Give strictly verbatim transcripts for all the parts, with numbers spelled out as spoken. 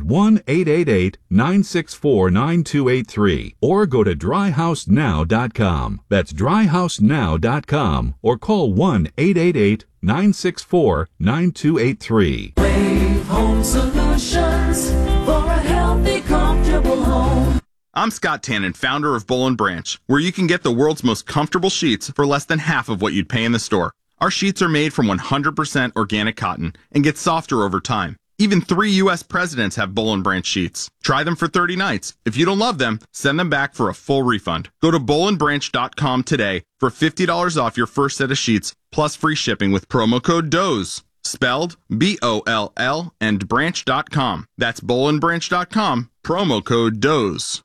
one eight eight eight, nine six four, nine two eight three or go to dry house now dot com. That's dry house now dot com or call one eight eight eight, nine six four, nine two eight three. Brave Home Solutions for a healthy, comfortable home. I'm Scott Tannen, founder of Boll and Branch, where you can get the world's most comfortable sheets for less than half of what you'd pay in the store. Our sheets are made from one hundred percent organic cotton and get softer over time. Even three U S presidents have Boll and Branch sheets. Try them for thirty nights. If you don't love them, send them back for a full refund. Go to boll and branch dot com today for fifty dollars off your first set of sheets, plus free shipping with promo code D O Z. Spelled B O L L and branch dot com. That's boll and branch dot com, promo code D O Z.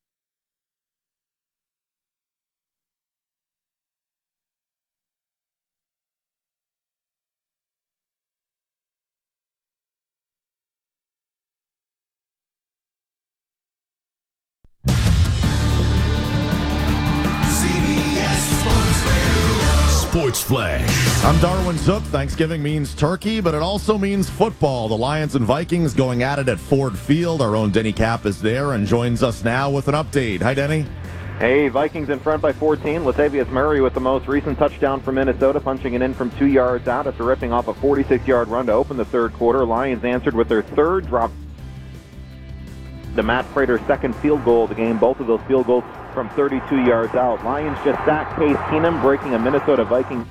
Sports Flash. I'm Darwin Zook. Thanksgiving means turkey, but it also means football. The Lions and Vikings going at it at Ford Field. Our own Denny Kapp is there and joins us now with an update. Hi, Denny. Hey, Vikings in front by fourteen. Latavius Murray with the most recent touchdown for Minnesota, punching it in from two yards out after ripping off a forty-six-yard run to open the third quarter. Lions answered with their third drop. The Matt Prater's second field goal of the game, both of those field goals from thirty-two yards out. Lions just sacked Case Keenum, breaking a Minnesota Vikings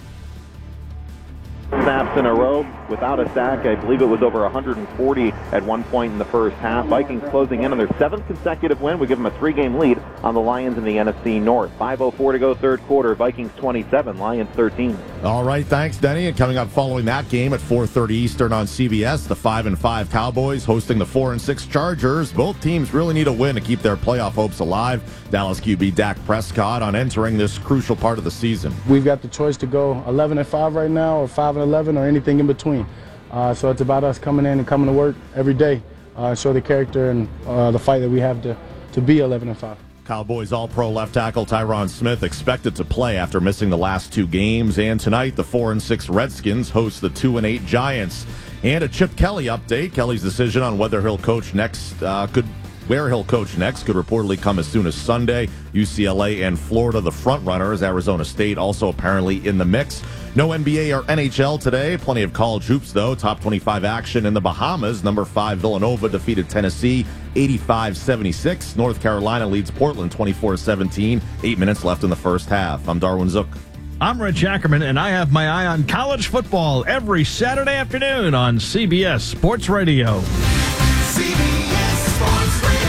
snaps in a row without a sack. I believe it was over one hundred forty at one point in the first half. Vikings closing in on their seventh consecutive win. We give them a three-game lead on the Lions in the N F C North. five oh four to go third quarter. Vikings twenty-seven, Lions thirteen. All right, thanks, Denny. And coming up following that game at four thirty Eastern on C B S, the five and five Cowboys hosting the four and six Chargers. Both teams really need a win to keep their playoff hopes alive. Dallas Q B Dak Prescott on entering this crucial part of the season. We've got the choice to go eleven and five right now, or five and eleven, or anything in between. Uh, so it's about us coming in and coming to work every day, uh, show the character and uh, the fight that we have to, to be eleven and five. Cowboys All-Pro left tackle Tyron Smith expected to play after missing the last two games. And tonight, the four and six Redskins host the two and eight Giants. And a Chip Kelly update. Kelly's decision on whether he'll coach next uh, could where he'll coach next could reportedly come as soon as Sunday. U C L A and Florida, the front runners. Arizona State also apparently in the mix. No N B A or N H L today. Plenty of college hoops, though. Top twenty-five action in the Bahamas. Number five Villanova defeated Tennessee eighty-five seventy-six. North Carolina leads Portland twenty-four seventeen. Eight minutes left in the first half. I'm Darwin Zook. I'm Rich Ackerman, and I have my eye on college football every Saturday afternoon on C B S Sports Radio. C B S Sports Radio.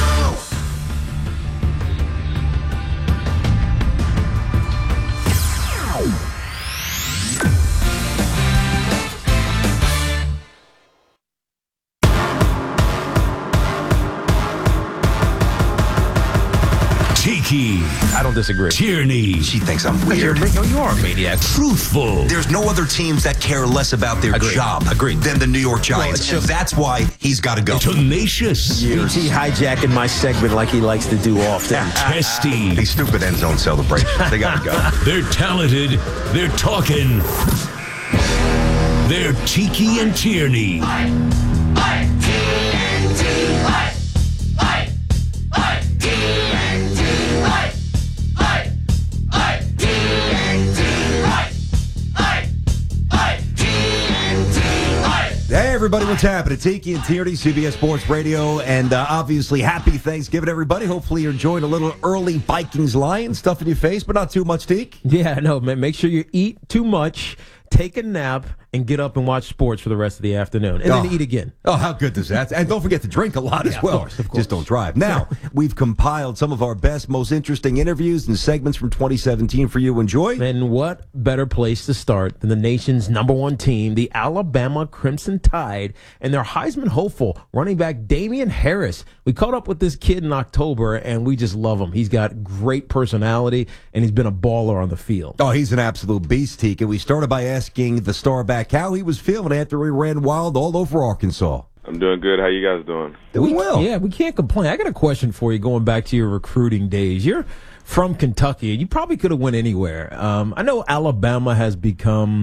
Tiki. I don't disagree. Tierney. She thinks I'm weird. No, you are a maniac. Truthful. There's no other teams that care less about their Agreed. job Agreed. than the New York Giants. Well, and that's why he's got to go. Tenacious. B T hijacking my segment like he likes to do often. Testy. These stupid end zone celebrations. They got to go. They're talented. They're talking. They're Tiki and Tierney. Hey, everybody, what's happening? Tiki and Tierney, C B S Sports Radio, and uh, obviously, happy Thanksgiving, everybody. Hopefully, you're enjoying a little early Vikings-Lions stuff in your face, but not too much, Tiki. Yeah, no, man, make sure you eat too much, take a nap, and get up and watch sports for the rest of the afternoon, and oh. then eat again. Oh, how good is that? And don't forget to drink a lot yeah, as well. Of course, of course. Just don't drive. Now, we've compiled some of our best, most interesting interviews and segments from twenty seventeen for you to enjoy. And what better place to start than the nation's number one team, the Alabama Crimson Tide, and their Heisman hopeful running back Damian Harris. We caught up with this kid in October, and we just love him. He's got great personality, and he's been a baller on the field. Oh, he's an absolute beast, Tiki. We started by asking the star back how he was feeling after he ran wild all over Arkansas. I'm doing good. How you guys doing? Doing well. Yeah, we can't complain. I got a question for you going back to your recruiting days. You're from Kentucky, and you probably could have went anywhere. Um, I know Alabama has become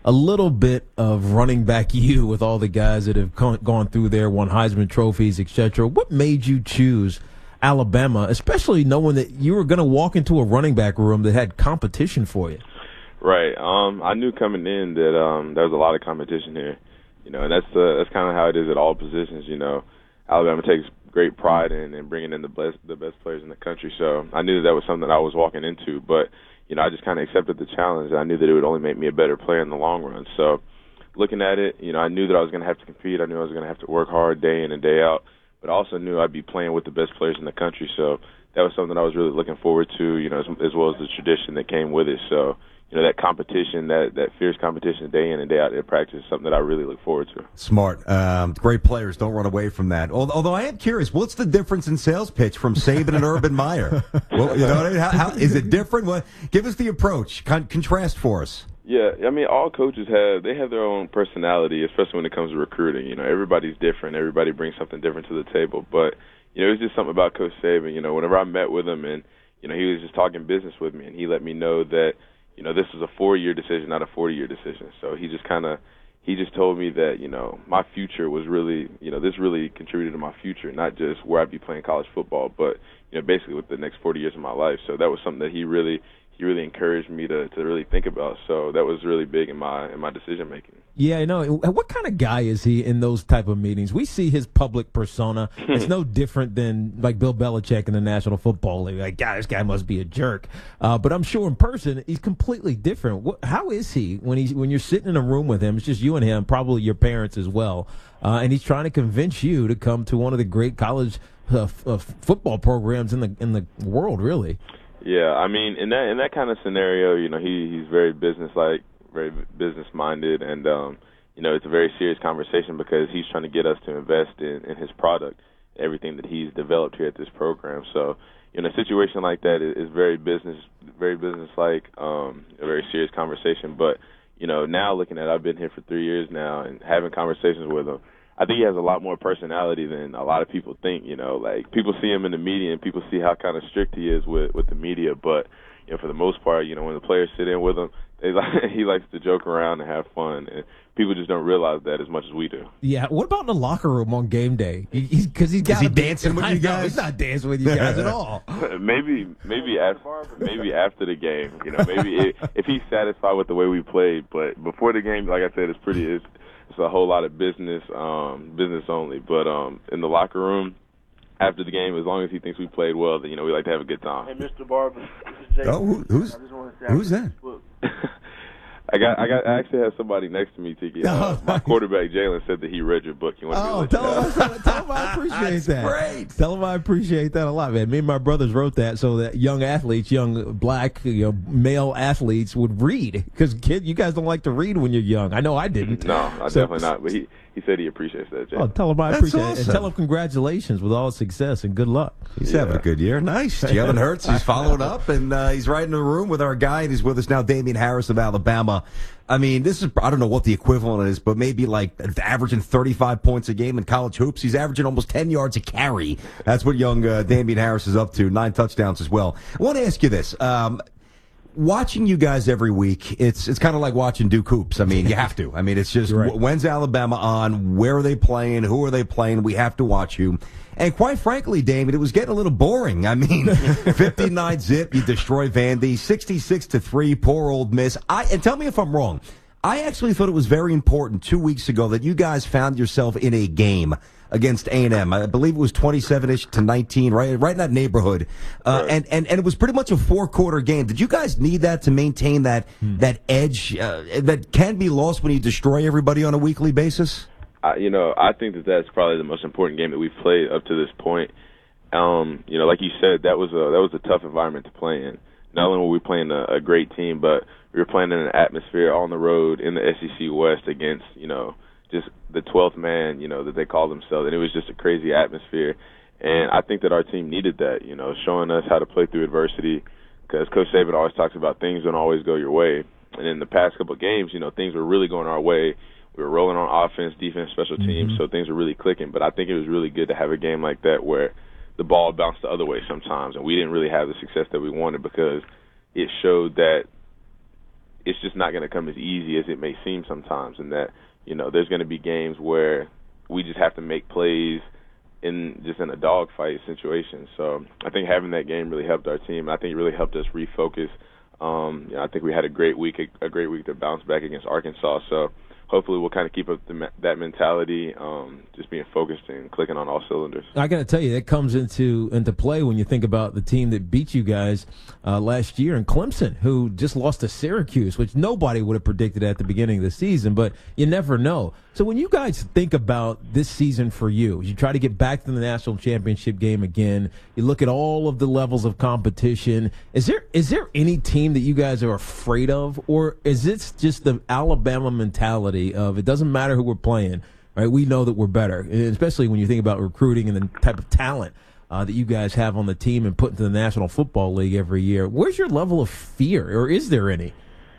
a little bit of running back you with all the guys that have gone, gone through there, won Heisman trophies, et cetera. What made you choose Alabama, especially knowing that you were going to walk into a running back room that had competition for you? Right. Um, I knew coming in that um, there was a lot of competition here, you know, and that's uh, that's kind of how it is at all positions. You know, Alabama takes great pride in, in bringing in the best the best players in the country. So I knew that, that was something that I was walking into, but you know, I just kind of accepted the challenge. I knew that it would only make me a better player in the long run. So looking at it, you know, I knew that I was going to have to compete. I knew I was going to have to work hard day in and day out, but I also knew I'd be playing with the best players in the country. So that was something I was really looking forward to, you know, as, as well as the tradition that came with it. So, you know, that competition, that, that fierce competition day in and day out in practice is something that I really look forward to. Smart. Um, great players. Don't run away from that. Although I am curious, what's the difference in sales pitch from Saban and Urban Meyer? Well, you know what I mean? How, how, is it different? What, give us the approach. Con- contrast for us. Yeah, I mean, all coaches have, they have their own personality, especially when it comes to recruiting. You know, everybody's different. Everybody brings something different to the table. But, you know, it was just something about Coach Saban. You know, whenever I met with him and, you know, he was just talking business with me, and he let me know that, you know, this was a four-year decision, not a forty-year decision. So he just kind of, he just told me that, you know, my future was really, you know, this really contributed to my future, not just where I'd be playing college football, but, you know, basically with the next forty years of my life. So that was something that he really, he really encouraged me to, to really think about. So that was really big in my in my decision making. Yeah, I know. What kind of guy is he in those type of meetings? We see his public persona. It's no different than like Bill Belichick in the National Football League. Like, God, this guy must be a jerk. Uh, but I'm sure in person he's completely different. What, how is he when he's when you're sitting in a room with him? It's just you and him, probably your parents as well, uh, and he's trying to convince you to come to one of the great college uh, f- uh, football programs in the in the world, really. Yeah, I mean, in that in that kind of scenario, you know, he he's very business-like, very business-minded, and, um, you know, it's a very serious conversation because he's trying to get us to invest in, in his product, everything that he's developed here at this program. So, you know, a situation like that is, is very business, very business-like, um, a very serious conversation. But, you know, now looking at it, I've been here for three years now and having conversations with him, I think he has a lot more personality than a lot of people think, you know. Like, people see him in the media and people see how kind of strict he is with, with the media. But, you know, for the most part, you know, when the players sit in with him, they like, he likes to joke around and have fun. And people just don't realize that as much as we do. Yeah. What about in the locker room on game day? Because he, he's, he's got Is he dancing with you guys? He's not dancing with you guys at all. maybe maybe after, maybe after the game, you know, maybe it, if he's satisfied with the way we played. But before the game, like I said, it's pretty it's, it's a whole lot of business, um, business only. But um, in the locker room, after the game, as long as he thinks we played well, then, you know, we like to have a good time. Hey, Mister Barber, this is Jay. Oh, who, who's I just want to say who's that? I got, I got, I actually have somebody next to me, Tiki. Uh, my quarterback Jalen said that he read your book. You want Oh, to tell him, I, tell him I appreciate that. Great. Tell him I appreciate that a lot, man. Me and my brothers wrote that so that young athletes, young black, you know, male athletes would read. Because kid, you guys don't like to read when you're young. I know I didn't. No, I So- definitely not. But he, he said he appreciates that, Jay. Oh, tell him I That's appreciate it. awesome. And tell him congratulations with all his success and good luck. He's having a good year. Nice. Jalen Hurts, he's following up, and uh, he's right in the room with our guy. And he's with us now, Damian Harris of Alabama. I mean, this is, I don't know what the equivalent is, but maybe like averaging thirty-five points a game in college hoops. He's averaging almost ten yards a carry. That's what young uh, Damian Harris is up to. Nine touchdowns as well. I want to ask you this. Um, Watching you guys every week, it's it's kind of like watching Duke hoops. I mean, you have to. I mean, it's just, Right. w- when's Alabama on? Where are they playing? Who are they playing? We have to watch you. And quite frankly, David, it was getting a little boring. I mean, fifty-nine zip, you destroy Vandy, sixty-six to three, poor old Miss. I and tell me if I'm wrong. I actually thought it was very important two weeks ago that you guys found yourself in a game against A and M. I believe it was twenty-seven-ish to nineteen, right, right in that neighborhood. Uh, Right. and, and, and it was pretty much a four-quarter game. Did you guys need that to maintain that Hmm. that edge uh, that can be lost when you destroy everybody on a weekly basis? I, you know, I think that that's probably the most important game that we've played up to this point. Um, you know, like you said, that was a that was a tough environment to play in. Not only were we playing a, a great team, but we were playing in an atmosphere on the road in the S E C West against, you know, just the twelfth man, you know, that they call themselves. And it was just a crazy atmosphere. And I think that our team needed that, you know, showing us how to play through adversity, because Coach Saban always talks about things don't always go your way. And in the past couple of games, you know, things were really going our way. We were rolling on offense, defense, special teams, so things were really clicking. But I think it was really good to have a game like that where the ball bounced the other way sometimes, and we didn't really have the success that we wanted because it showed that it's just not going to come as easy as it may seem sometimes, and that, you know, there's going to be games where we just have to make plays in just in a dogfight situation. So I think having that game really helped our team. I think it really helped us refocus. Um, you know, I think we had a great week, a, a great week to bounce back against Arkansas. So hopefully we'll kind of keep up the, that mentality, um, just being focused and clicking on all cylinders. I got to tell you, that comes into into play when you think about the team that beat you guys uh, last year in Clemson, who just lost to Syracuse, which nobody would have predicted at the beginning of the season, but you never know. So when you guys think about this season for you, you try to get back to the national championship game again, you look at all of the levels of competition, is there is there any team that you guys are afraid of, or is this just the Alabama mentality of it doesn't matter who we're playing, right? We know that we're better, and especially when you think about recruiting and the type of talent uh, that you guys have on the team and put into the National Football League every year. Where's your level of fear, or is there any?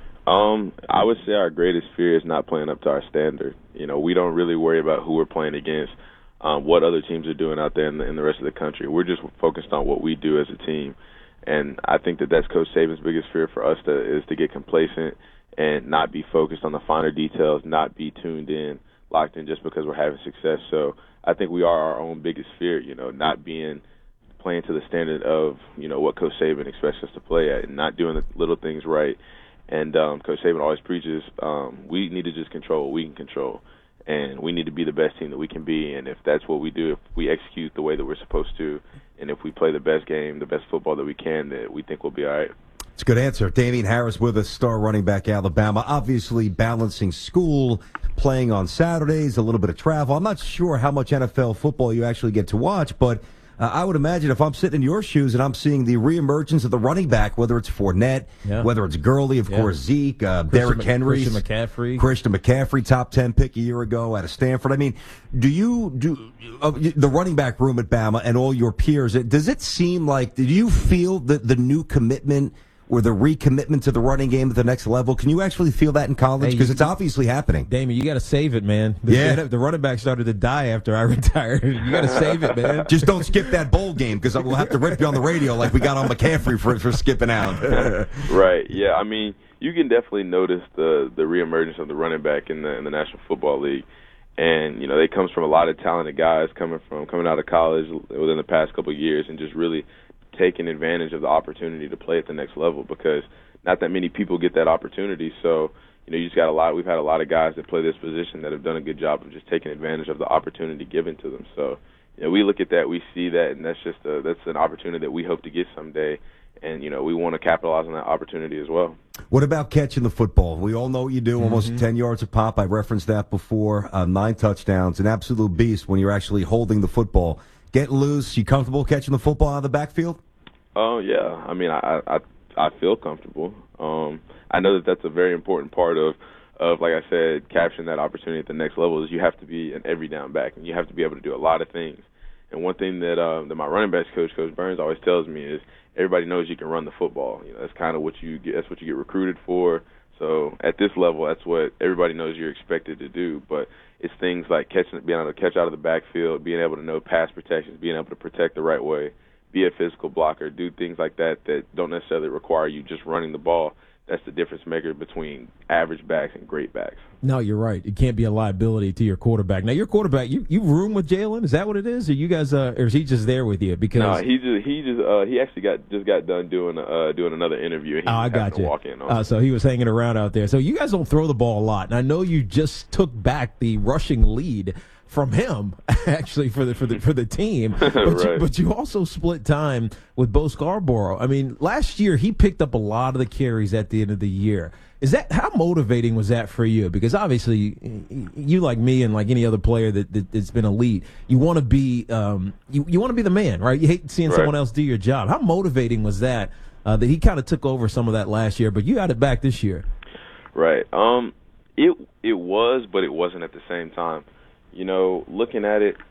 Um, I would say our greatest fear is not playing up to our standard. You know, we don't really worry about who we're playing against, um, what other teams are doing out there in the, in the rest of the country. We're just focused on what we do as a team. And I think that that's Coach Saban's biggest fear for us to, is to get complacent and not be focused on the finer details, not be tuned in, locked in just because we're having success. So I think we are our own biggest fear, you know, not being playing to the standard of, you know, what Coach Saban expects us to play at and not doing the little things right. And um, Coach Saban always preaches, um, we need to just control what we can control, and we need to be the best team that we can be. And if that's what we do, if we execute the way that we're supposed to, and if we play the best game, the best football that we can, that we think we'll be all right. It's a good answer. Damien Harris with us, star running back, Alabama. Obviously balancing school, playing on Saturdays, a little bit of travel. I'm not sure how much N F L football you actually get to watch, but Uh, I would imagine if I'm sitting in your shoes and I'm seeing the reemergence of the running back, whether it's Fournette, yeah. whether it's Gurley, of yeah. course, Zeke, uh, Derrick Henry, Christian McCaffrey, Christian McCaffrey, top ten pick a year ago out of Stanford. I mean, do you do uh, the running back room at Bama and all your peers? Does it seem like? Do you feel that the new commitment or the recommitment to the running game at the next level? Can you actually feel that in college? Because hey, it's obviously happening. Damon, you got to save it, man. The, yeah. the running back started to die after I retired. You got to save it, man. Just don't skip that bowl game, because we'll have to rip you on the radio like we got on McCaffrey for, for skipping out. Right, yeah. I mean, you can definitely notice the, the reemergence of the running back in the, in the National Football League. And, you know, it comes from a lot of talented guys coming from coming out of college within the past couple of years and just really taking advantage of the opportunity to play at the next level, because not that many people get that opportunity. So, you know, you just got a lot. We've had a lot of guys that play this position that have done a good job of just taking advantage of the opportunity given to them. So, you know, we look at that, we see that, and that's just a, that's an opportunity that we hope to get someday. And, you know, we want to capitalize on that opportunity as well. What about catching the football? We all know what you do, mm-hmm. almost ten yards a pop. I referenced that before. Uh, nine touchdowns, an absolute beast when you're actually holding the football. Get loose. You comfortable catching the football out of the backfield? Oh, yeah. I mean, I, I I feel comfortable. Um, I know that that's a very important part of, of, like I said, capturing that opportunity at the next level is you have to be an every down back, and you have to be able to do a lot of things. And one thing that uh, that my running backs coach, Coach Burns, always tells me is everybody knows you can run the football. You know, that's kind of what you get. That's what you get recruited for. So at this level, that's what everybody knows you're expected to do. But it's things like catching, being able to catch out of the backfield, being able to know pass protections, being able to protect the right way, be a physical blocker, do things like that that don't necessarily require you just running the ball. That's the difference maker between average backs and great backs. No, you're right. It can't be a liability to your quarterback. Now, your quarterback, you, you room with Jalen? Is that what it is? Or you guys, uh, or is he just there with you? Because no, he just he just uh, he actually got just got done doing uh, doing another interview. And he oh, I got you. Walk in on uh, so he was hanging around out there. So you guys don't throw the ball a lot, and I know you just took back the rushing lead from him, actually, for the for the for the team. But, right. you, but you also split time with Bo Scarborough. I mean, last year he picked up a lot of the carries at the end of the year. Is that how motivating was that for you? Because obviously, you like me and like any other player that, that that's been elite, you want to be um, you you want to be the man, right? You hate seeing right. someone else do your job. How motivating was that? Uh, that he kind of took over some of that last year, but you got it back this year. Right. Um. It it was, but it wasn't at the same time. You know, looking at it,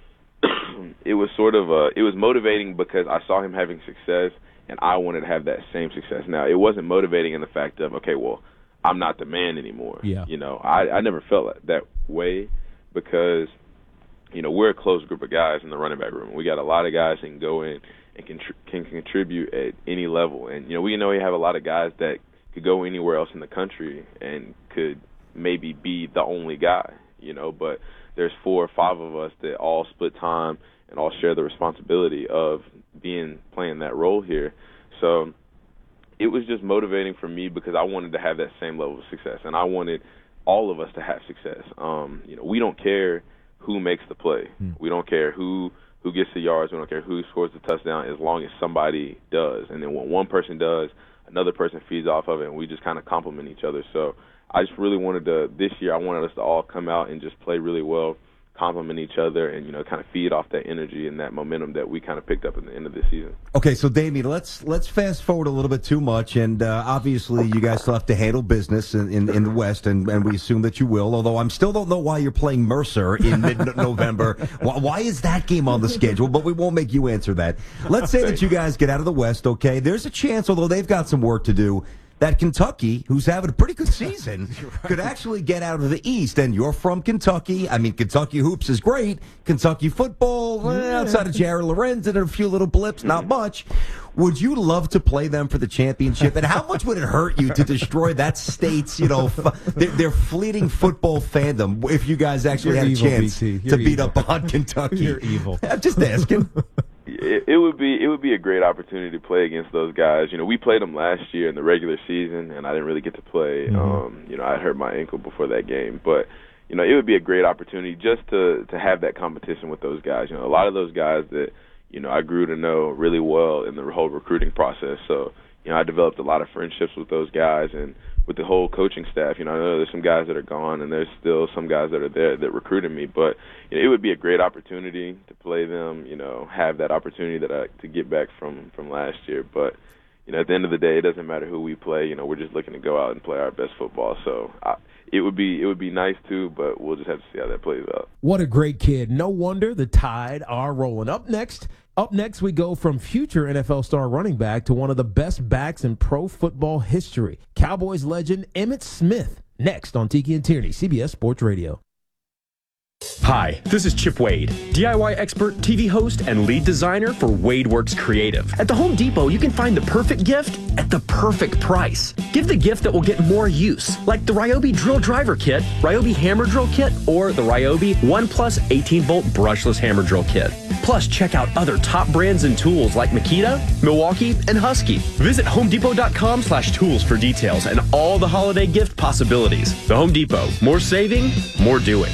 it was sort of uh, it was motivating because I saw him having success, and I wanted to have that same success. Now, it wasn't motivating in the fact of, okay, well, I'm not the man anymore. Yeah. You know, I, I never felt that way because, you know, we're a close group of guys in the running back room. We got a lot of guys that can go in and can, can contribute at any level. And, you know, we know we have a lot of guys that could go anywhere else in the country and could maybe be the only guy, you know, but there's four or five of us that all split time and all share the responsibility of being playing that role here. So it was just motivating for me because I wanted to have that same level of success, and I wanted all of us to have success. Um, you know, we don't care who makes the play. Hmm. We don't care who who gets the yards. We don't care who scores the touchdown as long as somebody does. And then when one person does, another person feeds off of it, and we just kind of complement each other. So I just really wanted to, this year, I wanted us to all come out and just play really well, complement each other, and, you know, kind of feed off that energy and that momentum that we kind of picked up at the end of this season. Okay, so Damien, let's let's fast forward a little bit too much, and uh, obviously you guys still have to handle business in, in, in the West, and, and we assume that you will, although I still don't know why you're playing Mercer in mid-November. why, why is that game on the schedule? But we won't make you answer that. Let's say that you guys get out of the West, okay? There's a chance, although they've got some work to do, that Kentucky, who's having a pretty good season, right, could actually get out of the East. And you're from Kentucky. I mean, Kentucky hoops is great. Kentucky football, well, outside of Jared Lorenz and a few little blips, not much. Would you love to play them for the championship? And how much would it hurt you to destroy that state's, you know, f- their, their fleeting football fandom if you guys actually You're had evil, a chance B T. to beat evil. up on Kentucky? You're evil. I'm just asking. It, it would be it would be a great opportunity to play against those guys. You know, we played them last year in the regular season, and I didn't really get to play. Mm-hmm. Um, you know, I hurt my ankle before that game, but you know, it would be a great opportunity just to to have that competition with those guys. You know, a lot of those guys that you know I grew to know really well in the whole recruiting process. So you know, I developed a lot of friendships with those guys and with the whole coaching staff. You know, I know there's some guys that are gone, and there's still some guys that are there that recruited me. But you know, it would be a great opportunity to play them. You know, have that opportunity that I, to get back from from last year. But you know, at the end of the day, it doesn't matter who we play. You know, we're just looking to go out and play our best football. So I, it would be it would be nice too, but we'll just have to see how that plays out. What a great kid! No wonder the Tide are rolling. Up next. Up next, we go from future N F L star running back to one of the best backs in pro football history, Cowboys legend Emmitt Smith. Next on Tiki and Tierney, C B S Sports Radio. Hi, this is Chip Wade, D I Y expert, T V host, and lead designer for WadeWorks Creative. At the Home Depot, you can find the perfect gift at the perfect price. Give the gift that will get more use, like the Ryobi Drill Driver Kit, Ryobi Hammer Drill Kit, or the Ryobi one plus eighteen volt Brushless Hammer Drill Kit. Plus, check out other top brands and tools like Makita, Milwaukee, and Husky. Visit homedepot.com slash tools for details and all the holiday gift possibilities. The Home Depot, more saving, more doing.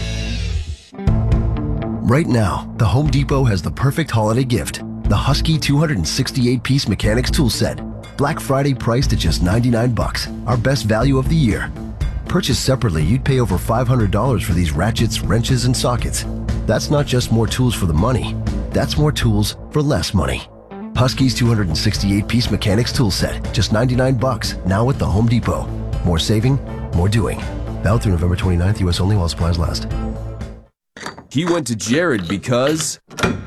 Right now, the Home Depot has the perfect holiday gift, the Husky two hundred sixty-eight piece mechanics tool set. Black Friday priced at just ninety-nine bucks, our best value of the year. Purchased separately, you'd pay over five hundred dollars for these ratchets, wrenches, and sockets. That's not just more tools for the money, that's more tools for less money. Husky's two hundred sixty-eight piece mechanics tool set, just ninety-nine bucks, now at the Home Depot. More saving, more doing. Valid through November twenty-ninth, U S only while supplies last. He went to Jared because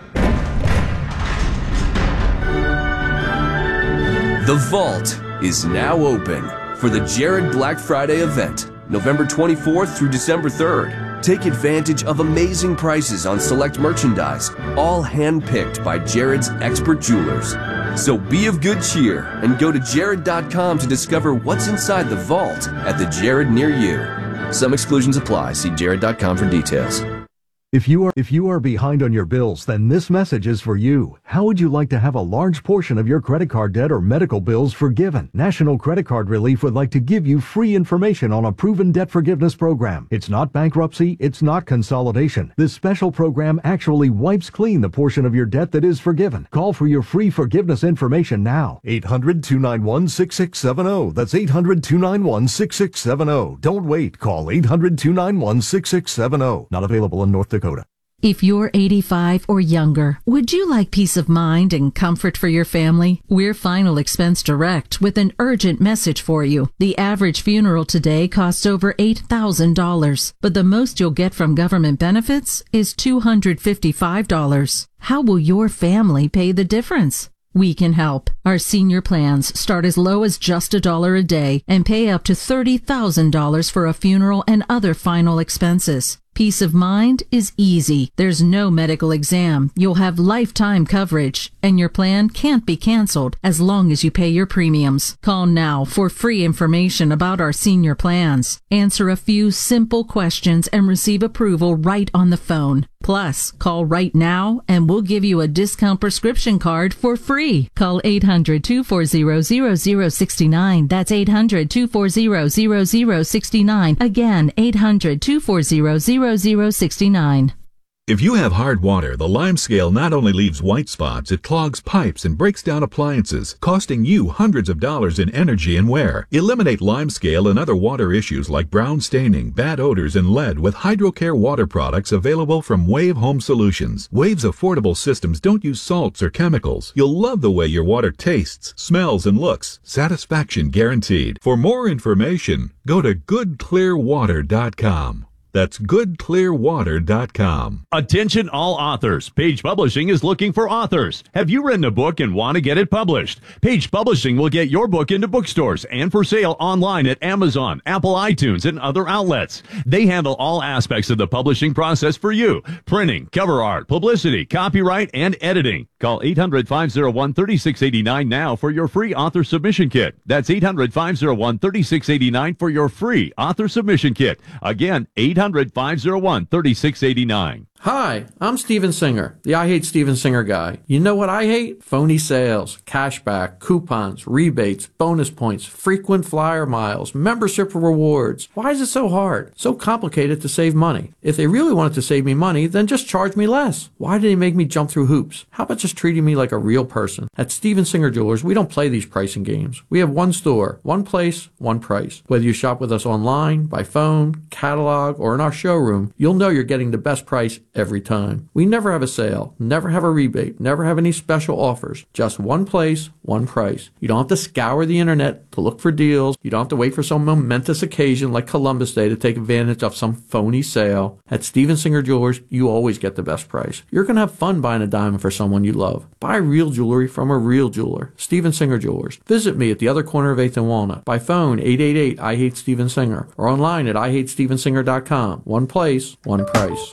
the vault is now open for the Jared Black Friday event, November twenty-fourth through December third. Take advantage of amazing prices on select merchandise, all hand-picked by Jared's expert jewelers. So be of good cheer and go to jared dot com to discover what's inside the vault at the Jared near you. Some exclusions apply. See jared dot com for details. If you are if you are behind on your bills, then this message is for you. How would you like to have a large portion of your credit card debt or medical bills forgiven? National Credit Card Relief would like to give you free information on a proven debt forgiveness program. It's not bankruptcy, it's not consolidation. This special program actually wipes clean the portion of your debt that is forgiven. Call for your free forgiveness information now. eight hundred, two nine one, six six seven zero. That's eight hundred, two nine one, six six seven zero. Don't wait. Call eight hundred, two nine one, six six seven zero. Not available in North Dakota. If you're eighty-five or younger, would you like peace of mind and comfort for your family? We're Final Expense Direct with an urgent message for you. The average funeral today costs over eight thousand dollars, but the most you'll get from government benefits is two hundred fifty-five dollars. How will your family pay the difference? We can help. Our senior plans start as low as just a dollar a day and pay up to thirty thousand dollars for a funeral and other final expenses. Peace of mind is easy. There's no medical exam. You'll have lifetime coverage, and your plan can't be canceled as long as you pay your premiums. Call now for free information about our senior plans. Answer a few simple questions and receive approval right on the phone. Plus, call right now and we'll give you a discount prescription card for free. Call eight hundred, two four zero, zero zero six nine. That's eight hundred, two four zero, zero zero six nine. Again, eight hundred, two four zero, zero zero six nine. If you have hard water, the Lime Scale not only leaves white spots, it clogs pipes and breaks down appliances, costing you hundreds of dollars in energy and wear. Eliminate Lime Scale and other water issues like brown staining, bad odors, and lead with HydroCare water products available from Wave Home Solutions. Wave's affordable systems don't use salts or chemicals. You'll love the way your water tastes, smells, and looks. Satisfaction guaranteed. For more information, go to good clear water dot com. That's good clear water dot com. Attention all authors. Page Publishing is looking for authors. Have you written a book and want to get it published? Page Publishing will get your book into bookstores and for sale online at Amazon, Apple iTunes, and other outlets. They handle all aspects of the publishing process for you. Printing, cover art, publicity, copyright, and editing. Call eight hundred, five oh one, three six eight nine now for your free author submission kit. That's eight hundred, five oh one, three six eight nine for your free author submission kit. Again, eight hundred, five oh one, three six eight nine. Hi, I'm Steven Singer, the I Hate Steven Singer guy. You know what I hate? Phony sales, cashback, coupons, rebates, bonus points, frequent flyer miles, membership rewards. Why is it so hard? So complicated to save money. If they really wanted to save me money, then just charge me less. Why do they make me jump through hoops? How about just treating me like a real person? At Steven Singer Jewelers, we don't play these pricing games. We have one store, one place, one price. Whether you shop with us online, by phone, catalog, or in our showroom, you'll know you're getting the best price every time. We never have a sale, never have a rebate, never have any special offers. Just one place, one price. You don't have to scour the internet to look for deals. You don't have to wait for some momentous occasion like Columbus Day to take advantage of some phony sale. At Steven Singer Jewelers, you always get the best price. You're going to have fun buying a diamond for someone you love. Buy real jewelry from a real jeweler. Steven Singer Jewelers. Visit me at the other corner of eighth and Walnut. By phone, eight eight eight, I hate Steven Singer. Or online at I hate steven singer dot com. One place, one price.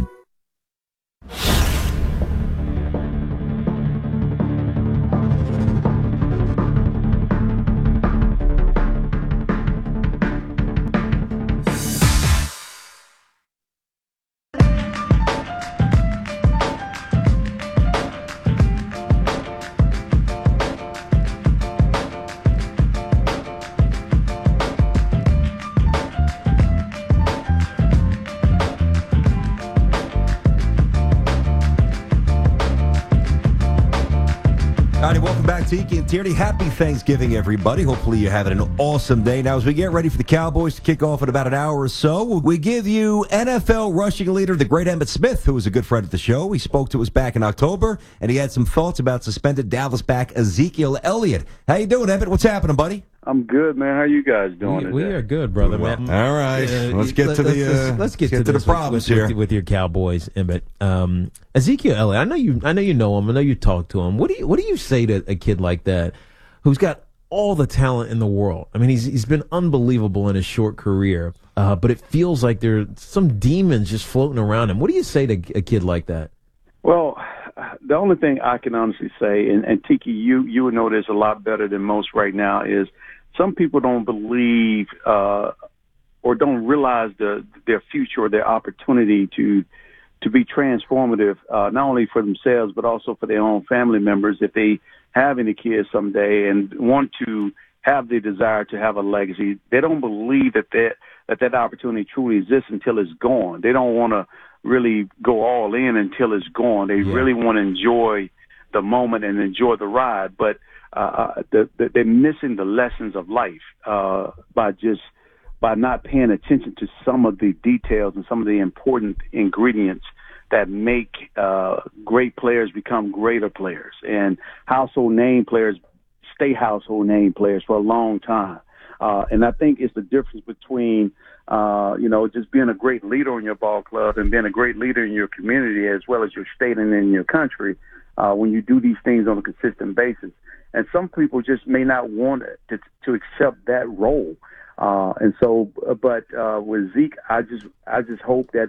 Tiki and Tierney, happy Thanksgiving, everybody. Hopefully you're having an awesome day. Now, as we get ready for the Cowboys to kick off in about an hour or so, we give you N F L rushing leader, the great Emmitt Smith, who was a good friend of the show. He spoke to us back in October, and he had some thoughts about suspended Dallas back Ezekiel Elliott. How you doing, Emmitt? What's happening, buddy? I'm good, man. How you guys doing? We, we are good, brother, well, man. All right, uh, let's get to the uh, let's, let's get, get to, to the this problems with, here with, with your Cowboys, Emmitt. Um, Ezekiel Elliott, I know you. I know you know him. I know you talk to him. What do you What do you say to a kid like that, who's got all the talent in the world? I mean, he's he's been unbelievable in his short career, uh, but it feels like there's some demons just floating around him. What do you say to a kid like that? Well, the only thing I can honestly say, and, and Tiki, you you would know this a lot better than most right now, is some people don't believe uh, or don't realize the, their future or their opportunity to to be transformative, uh, not only for themselves but also for their own family members if they have any kids someday and want to have the desire to have a legacy. They don't believe that that that, that opportunity truly exists until it's gone. They don't want to really go all in until it's gone. They yeah. really want to enjoy the moment and enjoy the ride, but uh, the, the, they're missing the lessons of life uh, by just by not paying attention to some of the details and some of the important ingredients that make uh, great players become greater players, and household name players stay household name players for a long time. Uh, and I think it's the difference between, uh, you know, just being a great leader in your ball club and being a great leader in your community as well as your state and in your country uh, when you do these things on a consistent basis. And some people just may not want to, to accept that role. Uh, and so, but uh, with Zeke, I just I just hope that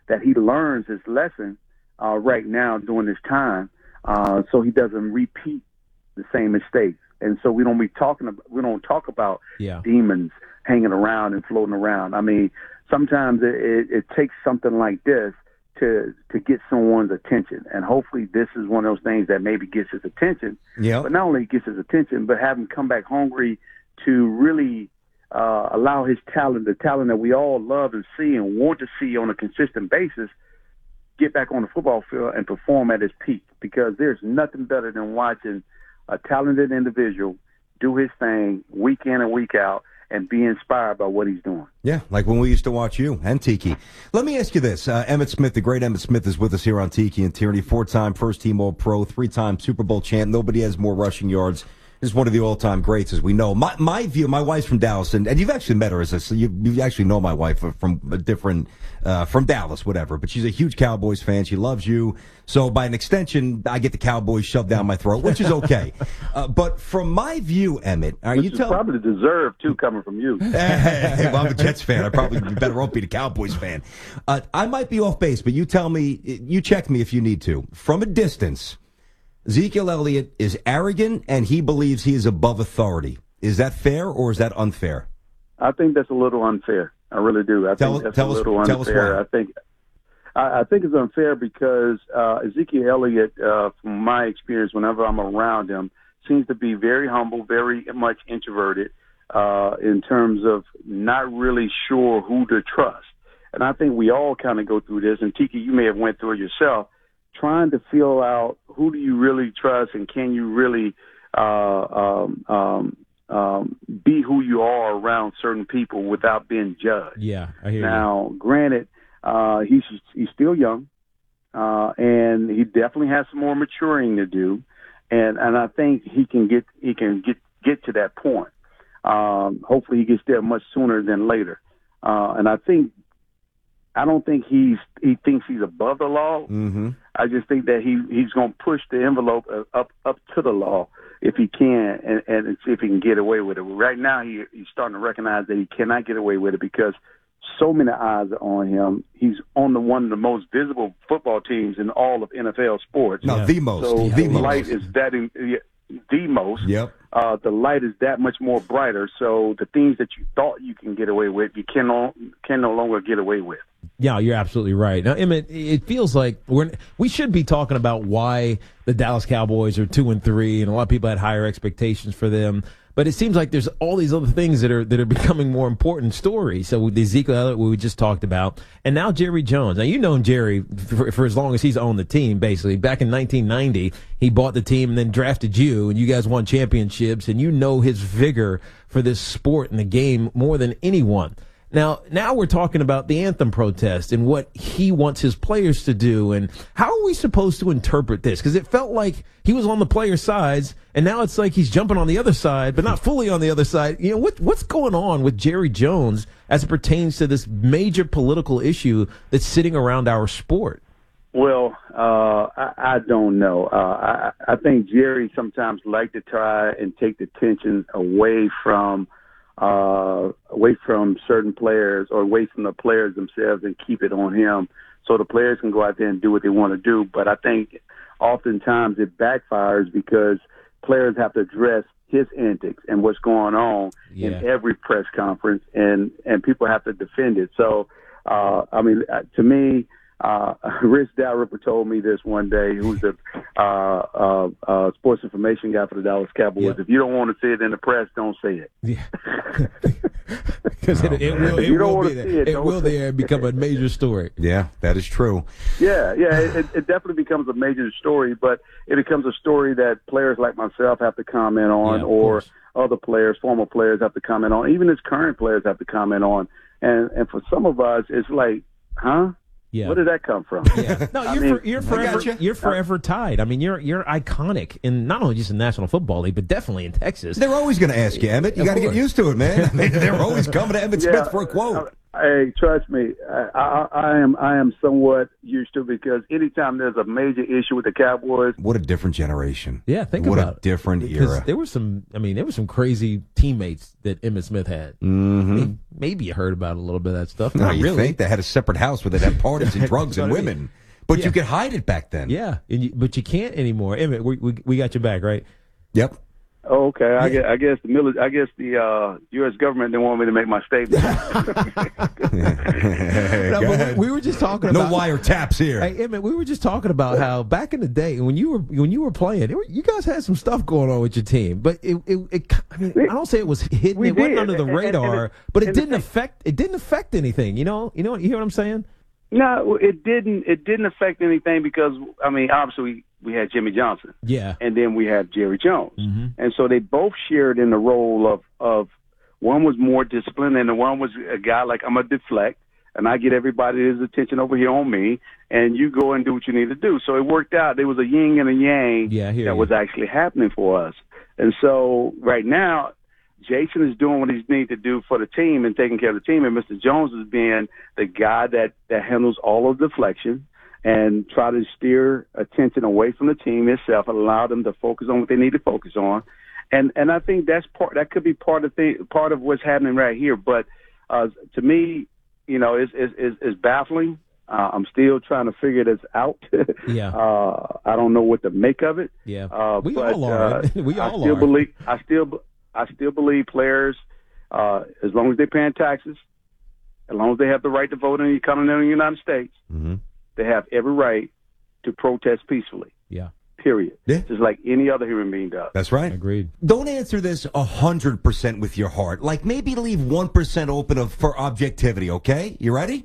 that he learns his lesson uh, right now during this time, uh, so he doesn't repeat the same mistakes. And so we don't be talking about, we don't talk about Yeah. demons hanging around and floating around. I mean, sometimes it, it, it takes something like this to to get someone's attention, and hopefully this is one of those things that maybe gets his attention. Yeah. But not only gets his attention, but have him come back hungry to really uh, allow his talent, the talent that we all love and see and want to see on a consistent basis, get back on the football field and perform at his peak. Because there's nothing better than watching a talented individual do his thing week in and week out and be inspired by what he's doing. Yeah, like when we used to watch you and Tiki. Let me ask you this. Uh, Emmitt Smith, the great Emmitt Smith, is with us here on Tiki and Tierney, four-time first-team All-Pro, three-time Super Bowl champ. Nobody has more rushing yards. Is one of the all-time greats, as we know. My my view, my wife's from Dallas, and, and you've actually met her as a, so you you actually know my wife from a different, uh, from Dallas, whatever. But she's a huge Cowboys fan. She loves you. So by an extension, I get the Cowboys shoved down my throat, which is okay. uh, but from my view, Emmitt, are Which you is tell probably deserved, too, coming from you. Hey, well, I'm a Jets fan. I probably be better off being a Cowboys fan. Uh, I might be off base, but you tell me, you check me if you need to. From a distance, Ezekiel Elliott is arrogant and he believes he is above authority. Is that fair or is that unfair? I think that's a little unfair. I really do. I Tell- think that's tell a us- little tell us unfair. why. I think I, I think it's unfair because uh, Ezekiel Elliott, uh, from my experience, whenever I'm around him, seems to be very humble, very much introverted uh, in terms of not really sure who to trust. And I think we all kind of go through this. And Tiki, you may have went through it yourself, trying to feel out who do you really trust and can you really uh, um, um, um, be who you are around certain people without being judged. Yeah, I hear Now, granted, uh, he's he's still young, uh, and he definitely has some more maturing to do, and and I think he can get he can get get to that point. Um, hopefully, he gets there much sooner than later, uh, and I think. I don't think he's he thinks he's above the law. Mm-hmm. I just think that he he's going to push the envelope up up to the law if he can, and, and see if he can get away with it. Right now, he he's starting to recognize that he cannot get away with it because so many eyes are on him. He's on the one of the most visible football teams in all of N F L sports. No, the most. So The the most. light is that in, the most. Yep. Uh, the light is that much more brighter. So the things that you thought you can get away with, you can no, can no longer get away with. Yeah, you're absolutely right. Now, Emmett, it feels like we're we should be talking about why the Dallas Cowboys are two and three, and a lot of people had higher expectations for them. But it seems like there's all these other things that are that are becoming more important stories. So with the Ezekiel Elliott, we just talked about, and now Jerry Jones. Now you've known Jerry for, for as long as he's owned the team. Basically, back in nineteen ninety, he bought the team and then drafted you, and you guys won championships. And you know his vigor for this sport and the game more than anyone. Now, now we're talking about the anthem protest and what he wants his players to do. And how are we supposed to interpret this? Because it felt like he was on the players' sides, and now it's like he's jumping on the other side, but not fully on the other side. You know, what what's going on with Jerry Jones as it pertains to this major political issue that's sitting around our sport? Well, uh, I, I don't know. Uh, I, I think Jerry sometimes like to try and take the tension away from uh, away from certain players or away from the players themselves and keep it on him so the players can go out there and do what they want to do. But I think oftentimes it backfires because players have to address his antics and what's going on Yeah. in every press conference, and, and people have to defend it. So, uh, I mean, uh, to me, Uh, Rich Dalrymple told me this one day, who's the uh, uh, uh, sports information guy for the Dallas Cowboys. Yep. If you don't want to see it in the press, don't say it. Yeah. Because it, it will, it You don't will wanna be there. see it, It don't will say there and become a major story. Yeah, that is true. Yeah, yeah, it, it definitely becomes a major story, but it becomes a story that players like myself have to comment on, Yeah, of or course. other players, former players have to comment on, even as current players have to comment on. And and for some of us, it's like, huh? Yeah. Where did that come from? Yeah. No, I you're mean, for, you're I forever gotcha. you're forever tied. I mean, you're you're iconic in not only just in the National Football League, but definitely in Texas. They're always going to ask you, Emmett. You Of got to get course. used to it, man. I mean, they're always coming to Emmett Yeah, Smith for a quote. Hey, trust me, I, I, I am I am somewhat used to, because anytime there's a major issue with the Cowboys, What a different generation. Yeah, think what about a different it. Because era. there were some, I mean, there were some crazy teammates that Emmitt Smith had. Mm-hmm. I mean, maybe you heard about a little bit of that stuff. No, Not you really. think they had a separate house where they'd have parties and drugs and That's what I mean. women, but Yeah. you could hide it back then. Yeah, and you, but you can't anymore. Emmett, we, we we got your back, right? Yep. oh, okay, I guess I guess the mili- I guess the uh, U S government didn't want me to make my statement. No, but we, we were just talking No about wiretaps here. Hey, Emmett, we were just talking about how back in the day when you were when you were playing, it were, you guys had some stuff going on with your team, but it it, it I mean, I don't say it was hidden, We it wasn't did. under the And- and- radar, and it- but it and didn't the- affect it didn't affect anything. You know, you know, you hear what I'm saying? No, it didn't. It didn't affect anything because I mean, obviously we, we had Jimmy Johnson, Yeah. and then we had Jerry Jones, Mm-hmm. and so they both shared in the role of of one was more disciplined, and the one was a guy like, I'm gonna deflect, and I get everybody's attention over here on me, and you go and do what you need to do. So it worked out. There was a yin and a yang Yeah, I hear that you. was actually happening for us, and so right now, Jason is doing what he needs to do for the team and taking care of the team, and Mister Jones is being the guy that, that handles all of the deflection and try to steer attention away from the team itself and allow them to focus on what they need to focus on. And and I think that's part that could be part of the part of what's happening right here. But uh, to me, you know, it's it's, it's, it's baffling. Uh, I'm still trying to figure this out. Yeah. uh, I don't know what to make of it. Yeah. Uh, We but, all are. Uh, We I all still are. believe. I still. I still believe players, uh, as long as they're paying taxes, as long as they have the right to vote in the economy in the United States, Mm-hmm. they have every right to protest peacefully. Yeah. Period. Yeah. Just like any other human being does. That's right. Agreed. Don't answer this one hundred percent with your heart. Like, maybe leave one percent open of, for objectivity, okay? You ready?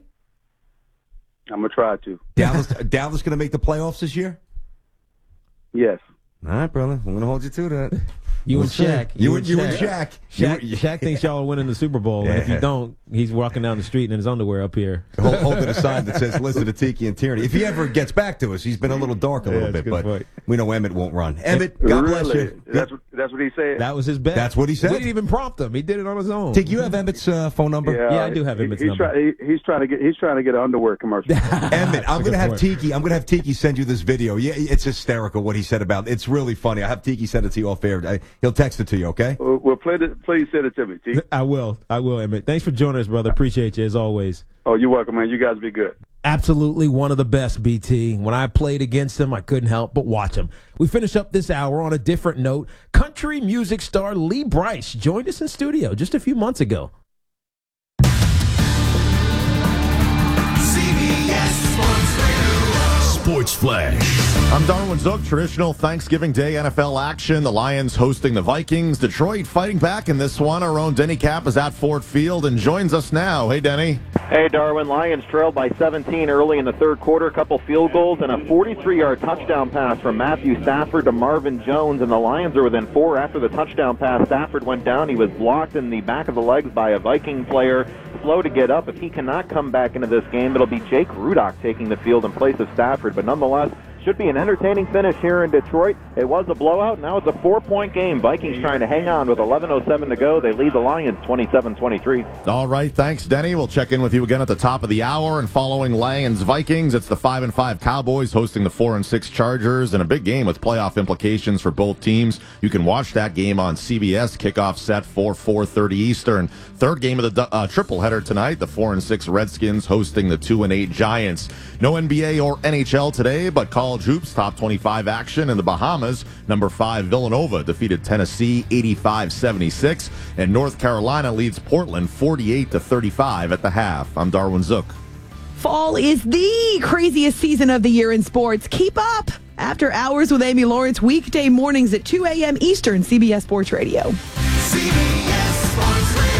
I'm gonna try to. Dallas Dallas going to make the playoffs this year? Yes. All right, brother. I'm going to hold you to that. You We'll and see. Shaq. You, and, you and Shaq. Shaq, You- Shaq thinks y'all are winning the Super Bowl, and if Yeah. you don't, he's walking down the street in his underwear up here. Hold, holding a sign that says, listen to Tiki and Tierney. If he ever gets back to us, he's been a little dark a Yeah, little that's a bit, good but point. we know Emmett won't run. Emmett, God bless Really? you. That's what, that's what he said. That was his bet. That's what he said. We didn't even prompt him. He did it on his own. Tiki, you have Emmett's uh, phone number? Yeah, I do have he- Emmett's he's number. Try, he, he's trying to get. He's trying to get an underwear commercial. Emmett, I'm a going good to have point. Tiki. I'm going to have Tiki send you this video. Yeah, it's hysterical what he said about it. It's really funny. I have Tiki send it to you off air. I, he'll text it to you, okay? well, well, play the, please send it to me, T. I will. I will, Emmett. Thanks for joining us, brother. Appreciate you as always. Oh, you're welcome, man. You guys be good. Absolutely one of the best, B T. When I played against him, I couldn't help but watch him. We finish up this hour on a different note. Country music star Lee Brice joined us in studio just a few months ago. Sports Flash. I'm Darwin Zook. Traditional Thanksgiving Day N F L action. The Lions hosting the Vikings. Detroit fighting back in this one. Our own Denny Cap is at Ford Field and joins us now. Hey, Denny. Hey, Darwin. Lions trailed by seventeen early in the third quarter. A couple field goals and a forty-three-yard touchdown pass from Matthew Stafford to Marvin Jones. And the Lions are within four after the touchdown pass. Stafford went down. He was blocked in the back of the legs by a Viking player. Slow to get up. If he cannot come back into this game, it'll be Jake Rudock taking the field in place of Stafford. But nonetheless, should be an entertaining finish here in Detroit. It was a blowout. Now it's a four-point game. Vikings trying to hang on with eleven oh seven to go. They lead the Lions twenty-seven twenty-three. All right, thanks, Denny. We'll check in with you again at the top of the hour. And following Lions Vikings, it's the five and five Cowboys hosting the four and six Chargers, and a big game with playoff implications for both teams. You can watch that game on C B S. Kickoff set for four thirty Eastern. Third game of the uh, triple header tonight. The four and six Redskins hosting the two and eight Giants. No N B A or N H L today, but college hoops top twenty-five action in the Bahamas. Number five Villanova defeated Tennessee eighty-five seventy-six, and North Carolina leads Portland forty-eight to thirty-five at the half. I'm Darwin Zook. Fall is the craziest season of the year in sports. Keep up. After Hours with Amy Lawrence, weekday mornings at two a.m. Eastern, C B S Sports Radio. C B S Sports Radio.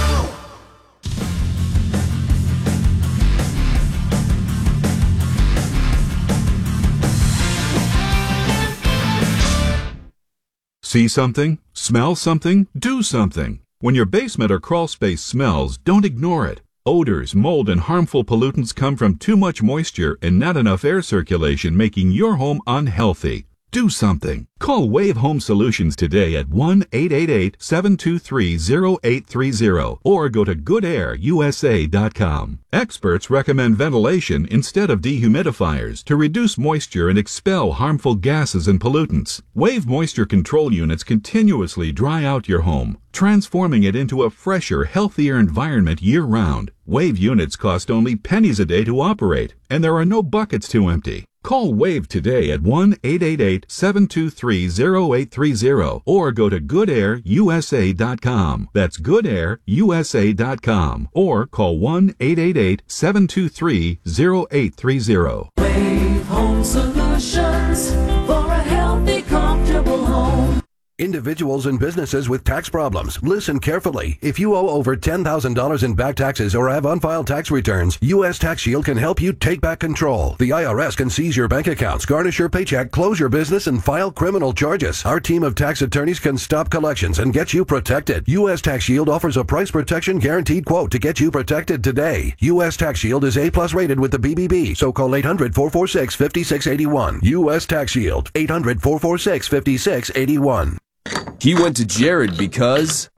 See something? Smell something? Do something. When your basement or crawl space smells, don't ignore it. Odors, mold, and harmful pollutants come from too much moisture and not enough air circulation, making your home unhealthy. Do something. Call Wave Home Solutions today at one eight eight eight, seven two three, zero eight three zero or go to good air U S A dot com. Experts recommend ventilation instead of dehumidifiers to reduce moisture and expel harmful gases and pollutants. Wave moisture control units continuously dry out your home, transforming it into a fresher, healthier environment year-round. Wave units cost only pennies a day to operate, and there are no buckets to empty. Call Wave today at one eight eight eight, seven two three, zero eight three zero or go to good air U S A dot com. That's good air U S A dot com or call one eight eight eight, seven two three, zero eight three zero. Wave Home Solutions for a healthy, comfortable home. Individuals and businesses with tax problems, listen carefully. If you owe over ten thousand dollars in back taxes or have unfiled tax returns, U S Tax Shield can help you take back control. The I R S can seize your bank accounts, garnish your paycheck, close your business, and file criminal charges. Our team of tax attorneys can stop collections and get you protected. U S Tax Shield offers a price protection guaranteed quote to get you protected today. U S Tax Shield is A plus rated with the B B B, so call eight hundred, four four six, five six eight one. U S Tax Shield, eight hundred, four four six, five six eight one. He went to Jared because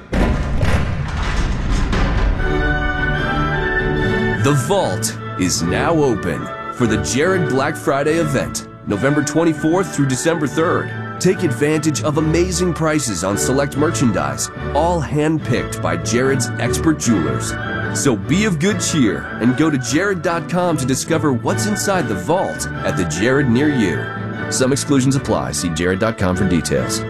the vault is now open for the Jared Black Friday event, November twenty-fourth through December third. Take advantage of amazing prices on select merchandise, all hand-picked by Jared's expert jewelers. So be of good cheer and go to jared dot com to discover what's inside the vault at the Jared near you. Some exclusions apply. See jared dot com for details.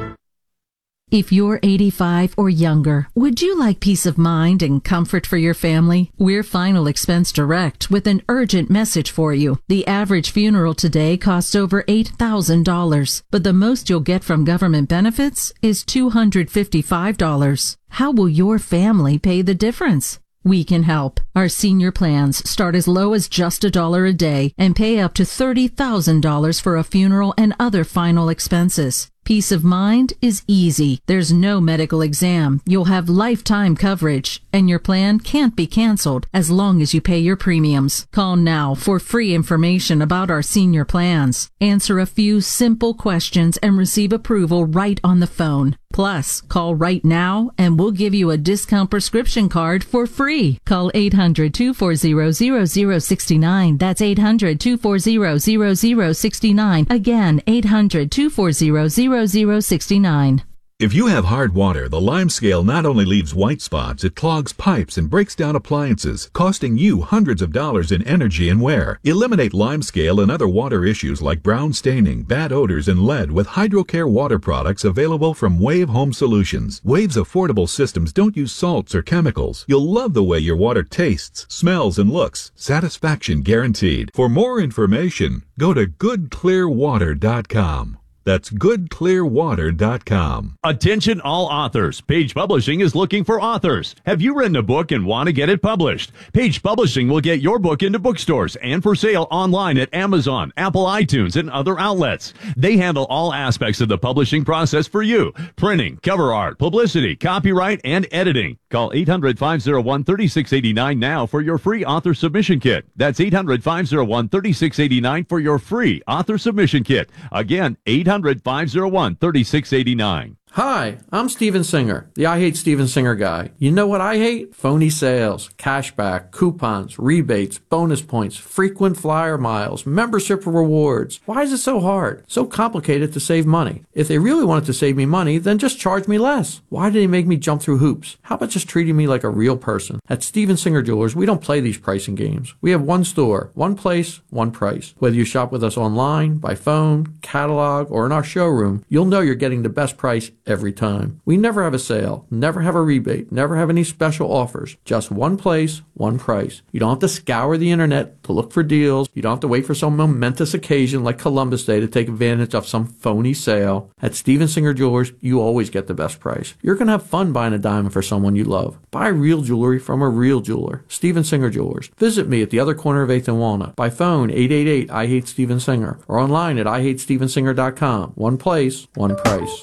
If you're eighty-five or younger, would you like peace of mind and comfort for your family? We're Final Expense Direct with an urgent message for you. The average funeral today costs over eight thousand dollars, but the most you'll get from government benefits is two hundred fifty-five dollars. How will your family pay the difference? We can help. Our senior plans start as low as just a dollar a day and pay up to thirty thousand dollars for a funeral and other final expenses. Peace of mind is easy. There's no medical exam. You'll have lifetime coverage, and your plan can't be canceled as long as you pay your premiums. Call now for free information about our senior plans. Answer a few simple questions and receive approval right on the phone. Plus, call right now and we'll give you a discount prescription card for free. Call eight hundred, two four zero, zero zero six nine. That's eight hundred, two four zero, zero zero six nine. Again, eight hundred, two four zero, zero zero six nine. If you have hard water, the Lime Scale not only leaves white spots, it clogs pipes and breaks down appliances, costing you hundreds of dollars in energy and wear. Eliminate Lime Scale and other water issues like brown staining, bad odors, and lead with HydroCare water products available from Wave Home Solutions. Wave's affordable systems don't use salts or chemicals. You'll love the way your water tastes, smells, and looks. Satisfaction guaranteed. For more information, go to good clear water dot com. That's good clear water dot com. Attention all authors. Page Publishing is looking for authors. Have you written a book and want to get it published? Page Publishing will get your book into bookstores and for sale online at Amazon, Apple iTunes, and other outlets. They handle all aspects of the publishing process for you. Printing, cover art, publicity, copyright, and editing. Call eight hundred, five oh one, three six eight nine now for your free author submission kit. That's eight hundred, five oh one, three six eight nine for your free author submission kit. Again, eight hundred, five oh one, three six eight nine. Hi, I'm Steven Singer, the I Hate Steven Singer guy. You know what I hate? Phony sales, cashback, coupons, rebates, bonus points, frequent flyer miles, membership rewards. Why is it so hard, so complicated to save money? If they really wanted to save me money, then just charge me less. Why do they make me jump through hoops? How about just treating me like a real person? At Steven Singer Jewelers, we don't play these pricing games. We have one store, one place, one price. Whether you shop with us online, by phone, catalog, or in our showroom, you'll know you're getting the best price every time. We never have a sale, never have a rebate, never have any special offers. Just one place, one price. You don't have to scour the internet to look for deals. You don't have to wait for some momentous occasion like Columbus Day to take advantage of some phony sale. At Steven Singer Jewelers, you always get the best price. You're going to have fun buying a diamond for someone you love. Buy real jewelry from a real jeweler. Steven Singer Jewelers. Visit me at the other corner of eighth and Walnut. By phone, eight eight eight, I hate Steven Singer. Or online at I hate steven singer dot com. One place, one price.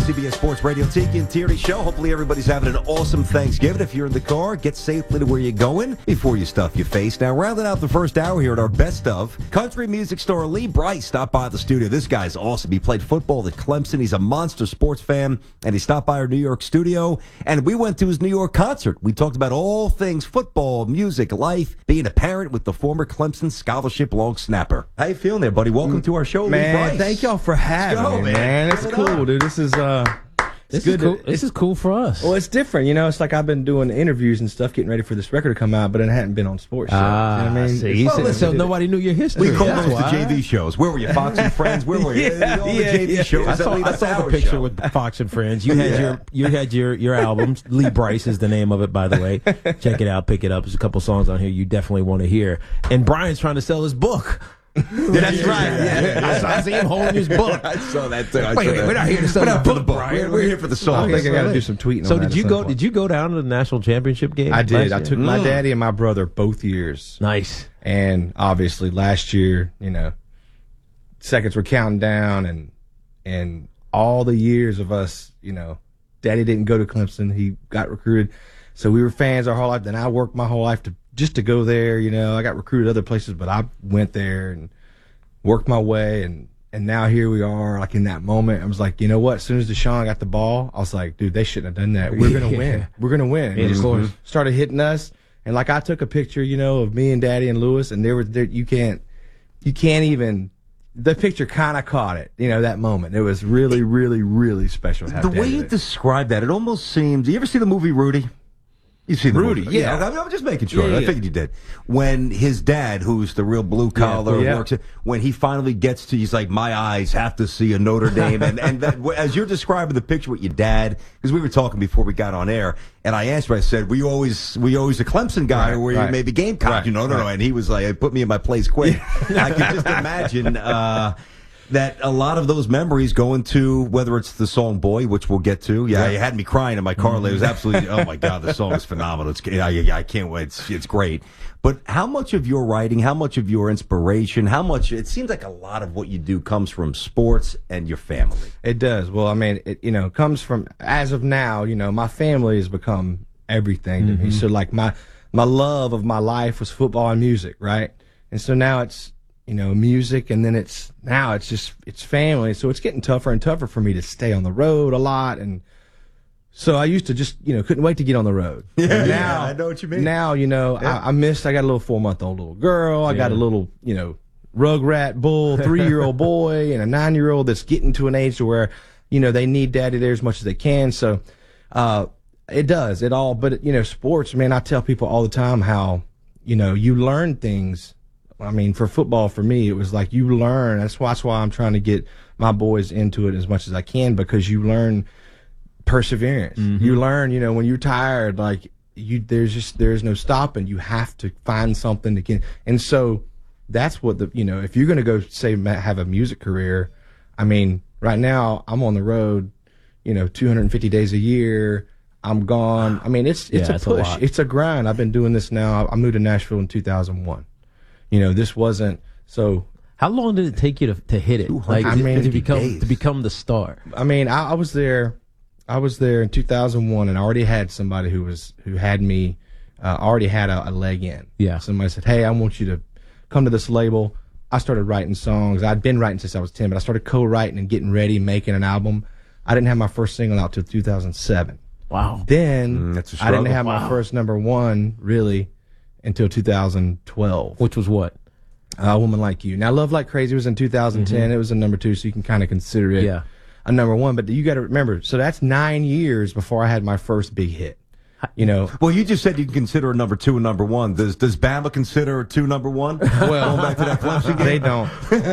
C B S Sports Radio, Tiki and Tierney Show. Hopefully everybody's having an awesome Thanksgiving. If you're in the car, get safely to where you're going before you stuff your face. Now, rounding out the first hour here at our best of, country music star Lee Brice stopped by the studio. This guy's awesome. He played football at Clemson. He's a monster sports fan, and he stopped by our New York studio, and we went to his New York concert. We talked about all things football, music, life, being a parent with the former Clemson scholarship long snapper. How you feeling there, buddy? Welcome to our show, Man, Lee Brice. thank y'all for having Let's go, me, man. man. It's Give it cool, up. dude. This is uh, it's This good. is cool. to- This is cool for us. Well, it's different, you know. It's like I've been doing interviews and stuff, getting ready for this record to come out, but it hadn't been on sports shows. Ah, you know what I mean? see, It's- so, well, so it- nobody knew your history. We call That's those why. the J V shows. Where were you, Fox and Friends? Where were you? Yeah, All the yeah, J V yeah. shows. I saw, That- I that's saw the our picture show. with Fox and Friends. You had Yeah. your you had your your album. Lee Brice is the name of it, by the way. Check it out, pick it up. There's a couple songs on here you definitely want to hear. And Brian's trying to sell his book. That's yeah, right. yeah, Yeah, yeah. I, saw, I see him holding his book. I saw that too. I Wait, saw wait, that. we're not here to sell We're the not for the book, book. Brian. We're, we're here for the song. I think I got to do some tweeting. So on that did at you some go? point. Did you go down to the national championship game? I did. I last took year? my Mm. daddy and my brother both years. Nice. And obviously last year, you know, seconds were counting down, and and all the years of us, you know, daddy didn't go to Clemson. He got recruited. So we were fans our whole life. Then I worked my whole life to just to go there, you know. I got recruited other places, but I went there and worked my way, and and now here we are, like in that moment. I was like, you know what? As soon as Deshaun got the ball, I was like, dude, they shouldn't have done that. We're gonna Yeah. win. We're gonna win. And Yeah, he of just course. started hitting us, and like I took a picture, you know, of me and Daddy and Lewis, and there were there you can't you can't even. The picture kind of caught it, you know, that moment. It was really, really, really special. to have The way Daddy you there. describe that, it almost seems. You ever see the movie Rudy? You see the Rudy, movie? yeah. I mean, I'm just making sure. Yeah, I yeah. figured you did. When his dad, who's the real blue collar, Yeah. works, when he finally gets to, he's like, my eyes have to see a Notre Dame. and and that, as you're describing the picture with your dad, because we were talking before we got on air, and I asked him, I said, were you always, were you always a Clemson guy, Right, or were you right. maybe Gamecock? Right, You know, no, no. right. And he was like, put me in my place quick. I can just imagine. Uh, That a lot of those memories go into, whether it's the song "Boy," which we'll get to. Yeah, Yeah. you had me crying in my car. It was absolutely. Oh my God, the song is phenomenal. It's I, I can't wait. It's, it's great. But how much of your writing, how much of your inspiration, how much? It seems like a lot of what you do comes from sports and your family. It does. Well, I mean, it, you know, comes from, as of now, you know, my family has become everything to me. So like my, my love of my life was football and music, right? And so now it's, you know, music, and then it's, now it's just, it's family. So it's getting tougher and tougher for me to stay on the road a lot. And so I used to just, you know, couldn't wait to get on the road. Yeah, And yeah, now, I know what you mean. Now, you know, Yeah. I, I missed, I got a little four month old little girl. I got a Yeah. little, you know, rugrat bull, three year old boy, and a nine year old that's getting to an age to where, you know, they need daddy there as much as they can. So, uh, it does, it all, but, you know, sports, man, I tell people all the time how, you know, you learn things. I mean, for football, for me, it was like you learn. That's why, that's why I'm trying to get my boys into it as much as I can, because you learn perseverance. Mm-hmm. You learn, you know, when you're tired, like you, there's just, there's no stopping. You have to find something to get. And so that's what the, you know, if you're going to go say, ma- have a music career, I mean, right now I'm on the road, you know, two hundred fifty days a year. I'm gone. I mean, it's, it's Yeah, a it's a push. lot. It's a grind. I've been doing this now. I moved to Nashville in two thousand one. You know, this wasn't, so How long did it take you to, to hit it? Like I to, mean, to become days. to become the star. I mean, I, I was there. I was there in two thousand one, and I already had somebody who was who had me uh, already had a, a leg in. Yeah. Somebody said, "Hey, I want you to come to this label." I started writing songs. I'd been writing since I was ten, but I started co-writing and getting ready, making an album. I didn't have my first single out till two thousand seven. Wow. Then Mm, that's a I didn't struggle. have my Wow. first number one really until two thousand twelve. Which was what? Uh, A Woman Like You. Now, Love Like Crazy was in two thousand ten. It was a number two, so you can kind of consider it Yeah. a number one. But you got to remember, so that's nine years before I had my first big hit. You know, Well, you just said you can consider a number two a number one. Does Does Bama consider a two number one? well, Going back to that Clemson game. they don't.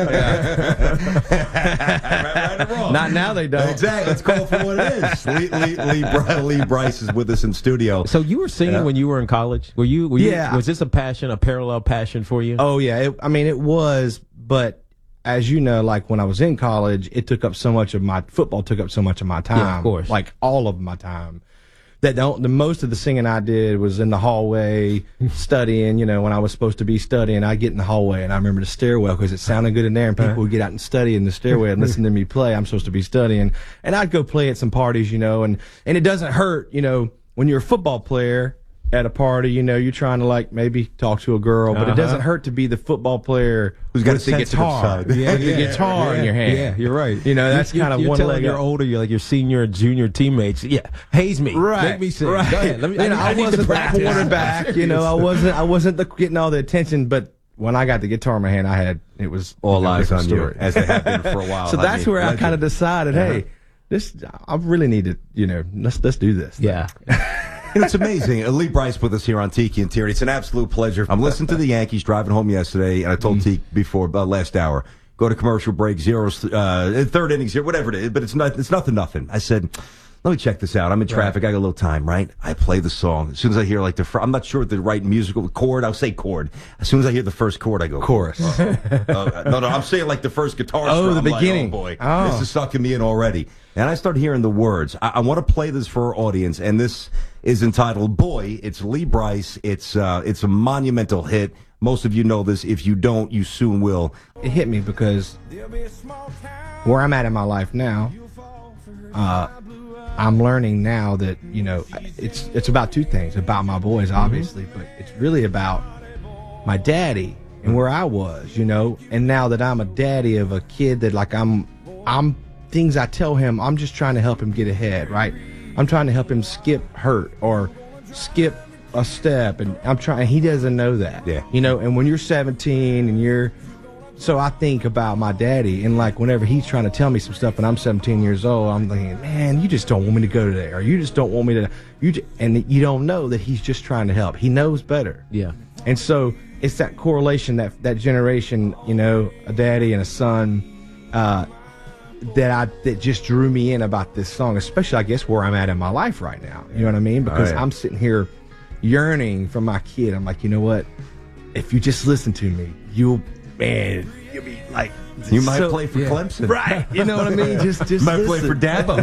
right or wrong? Not now, they don't. Exactly. Let's call it for what it is. Lee, Lee, Lee, Bri- Lee Brice is with us in studio. So you were singing Yeah. when you were in college? Were you? Were you Yeah. Was this a passion, a parallel passion for you? Oh yeah, it, I mean it was, but as you know, like when I was in college, it took up so much of my football took up so much of my time. Yeah, of course. Like all of my time. that don't, the most of the singing I did was in the hallway studying, you know, when I was supposed to be studying. I'd get in the hallway and I remember the stairwell because it sounded good in there and people would get out and study in the stairwell and listen to me play. I'm supposed to be studying. And I'd go play at some parties, you know, and, and it doesn't hurt, you know, when you're a football player at a party, you know, you're trying to like maybe talk to a girl, but Uh-huh. it doesn't hurt to be the football player Who's got with a the sensitive guitar, side. with Yeah, the yeah, guitar yeah, in your hand. Yeah, you're right. You know, that's You- kind of you're one telling leg you're up. older, you're like your senior and junior teammates. Yeah, haze me, Right, make me sing. right. Go ahead. Let me, you know, I, I, I need to wasn't the practice. quarterback. You know, I wasn't. I wasn't the, getting all the attention. But when I got the guitar in my hand, I had it was All you know, eyes different on you, story. as they have been for a while. So I that's mean, where I legend. kind of decided, Uh-huh. hey, this I really need to, you know, let's let's do this. Yeah. You know, it's amazing. Uh, Lee Bryce with us here on Tiki and Tierney. It's an absolute pleasure. I'm listening to the Yankees driving home yesterday, and I told Tiki before uh, last hour, go to commercial break, zeros, uh, third inning, zero, whatever it is, but it's not, it's nothing, nothing. I said, let me check this out. I'm in traffic. I got a little time, right? I play the song. As soon as I hear like the, fir- I'm not sure the right musical chord. I'll say chord. As soon as I hear the first chord, I go Chorus. Uh, no, no, I'm saying like the first guitar. Oh, strum. the I'm like, beginning. oh boy, Oh. this is sucking me in already. And I start hearing the words. I, I want to play this for our audience, and this is entitled "Boy." It's Lee Bryce. It's uh, it's a monumental hit. Most of you know this. If you don't, you soon will. It hit me because where I'm at in my life now, uh, I'm learning now that, you know, it's it's about two things. About my boys, obviously, Mm-hmm. but it's really about my daddy and where I was, you know. And now that I'm a daddy of a kid that, like, I'm, I'm things I tell him, I'm just trying to help him get ahead, right? I'm trying to help him skip hurt or skip a step, and I'm trying. He doesn't know that, Yeah. you know. And when you're seventeen and you're So I think about my daddy, and like whenever he's trying to tell me some stuff and I'm seventeen years old, I'm thinking, man, you just don't want me to go there, or you just don't want me to, you just, and you don't know that he's just trying to help. He knows better. Yeah. And so it's that correlation, that that generation, you know, a daddy and a son, uh, that I that just drew me in about this song, especially I guess where I'm at in my life right now. You know what I mean? Because Oh, yeah. I'm sitting here yearning for my kid. I'm like, you know what? If you just listen to me, you'll, man, you'll be like, You might so- play for yeah. Clemson. Right. You know what I mean? Just, just might play listen. for Dabo.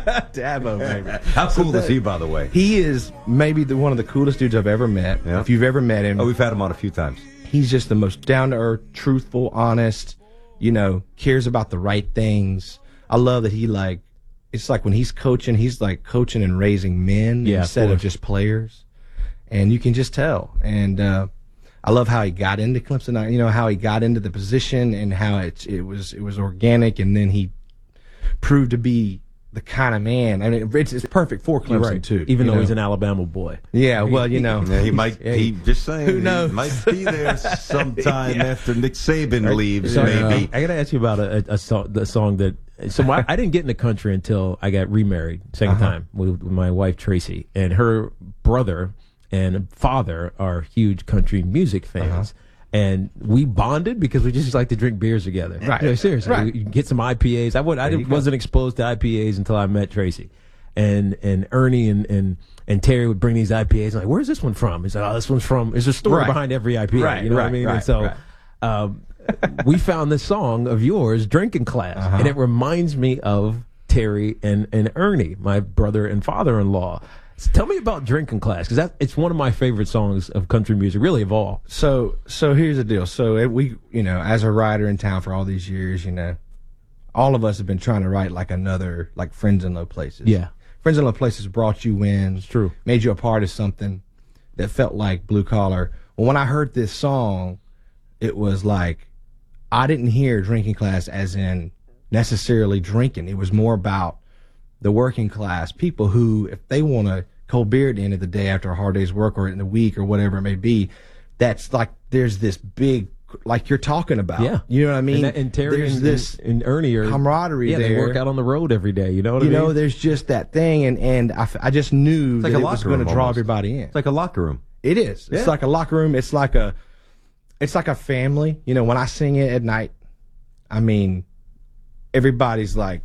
Dabo, baby. How So cool that- is he, by the way? He is maybe the, one of the coolest dudes I've ever met. Yeah. If you've ever met him. Oh, we've had him on a few times. He's just the most down-to-earth, truthful, honest, you know, cares about the right things. I love that he, like, it's like when he's coaching, he's like coaching and raising men Yeah, of instead of course. just players. And you can just tell. And uh, I love how he got into Clemson. I- You know, how he got into the position and how it, it was it was organic. And then he proved to be the kind of man. I mean, it's, it's perfect for You're Clemson, right. too. Even you though know? he's an Alabama boy. Yeah, well, you know. Yeah, he might. Yeah, he just saying. who knows? He might be there sometime Yeah. after Nick Saban leaves, So, maybe. uh, I got to ask you about a, a, a song, the song that. So I, I didn't get in the country until I got remarried second Uh-huh. time with, with my wife Tracy, and her brother and father are huge country music fans. Uh-huh. And we bonded because we just like to drink beers together. Right. No, seriously. Right. We, you get some I P As. I would. I There you didn't, go. wasn't exposed to I P As until I met Tracy, and and Ernie and and, and Terry would bring these I P As. I'm like, where's this one from? He said, oh, this one's from. There's a story Right. behind every I P A. Right, You know what I right, mean? right, and so. right. Um, we found this song of yours, Drinking Class, Uh-huh. and it reminds me of Terry and, and Ernie, my brother and father-in-law. So tell me about Drinking Class, because that it's one of my favorite songs of country music, really of all. So, so here's the deal. So it, we, you know, as a writer in town for all these years, you know, all of us have been trying to write like another, like Friends in Low Places. Yeah. Friends in Low Places brought you wins. True. Made you a part of something that felt like blue collar. Well, when I heard this song, it was like, I didn't hear Drinking Class as in necessarily drinking. It was more about the working class people who, if they want a cold beer at the end of the day after a hard day's work or in the week or whatever it may be, that's like there's this big, like you're talking about. Yeah. You know what I mean? And, that, and Terry there's and, this and, and Ernie are camaraderie yeah, there. they work out on the road every day. You know what you I mean? know, there's just that thing, and, and I, f- I just knew like that a it was locker going to room draw almost. everybody in. It's like a locker room. It is. Yeah. It's like a locker room. It's like a, it's like a family. You know, when I sing it at night, I mean, everybody's like,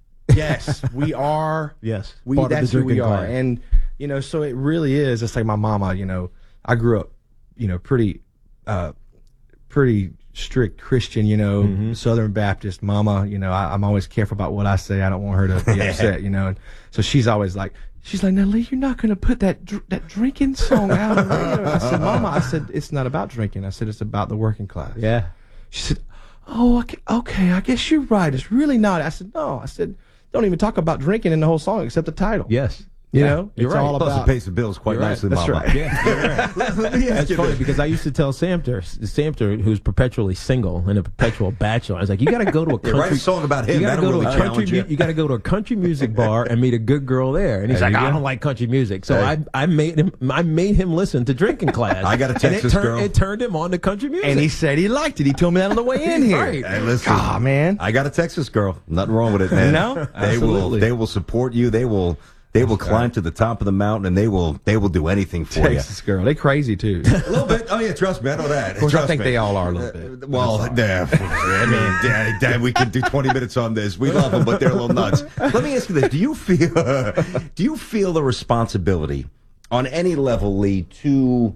yes, we are. Yes, we. part of the That's who we drinking are. class. And you know, so it really is. It's like my mama. You know, I grew up, you know, pretty, uh, pretty strict Christian. You know, Mm-hmm. Southern Baptist mama. You know, I, I'm always careful about what I say. I don't want her to be upset. You know, and so she's always like, she's like, now, Lee, you're not going to put that dr- that drinking song out on the radio. I said, Mama, I said, it's not about drinking. I said, it's about the working class. Yeah. She said, oh, okay, okay, I guess you're right. It's really not. I said, no. I said, don't even talk about drinking in the whole song except the title. Yes. You Yeah, know, you're it's right. all Plus, about. it pays the bills quite You're right. nicely, That's Mama. right. Yeah, you're right. Let me ask That's you funny this. because I used to tell Samter, Samter, who's perpetually single and a perpetual bachelor, I was like, you got to go to a Yeah, country write a song about him. You got to That'll go to really a country. challenge you. mu- You got to go to a country music bar and meet a good girl there. And he's There like, you I go. don't like country music, so Hey. I I made him I made him listen to Drinking Class. I got a and Texas it turned, girl. It turned him on to country music. And he said he liked it. He told me that on the way in here. Right. Hey, listen, Ah, man. I got a Texas girl. Nothing wrong with it, man. No? they will. Absolutely. They will support you. They will. They will climb to the top of the mountain, and they will. They will do anything for Texas girl, they crazy too. you. A little bit. Oh yeah, trust me. I know that. Of course, Trust I think me. they all are a little bit. Uh, well, yeah, I mean, Dad, Dad, we can do twenty minutes on this. We love them, but they're a little nuts. Let me ask you this: Do you feel? do you feel the responsibility on any level, Lee, to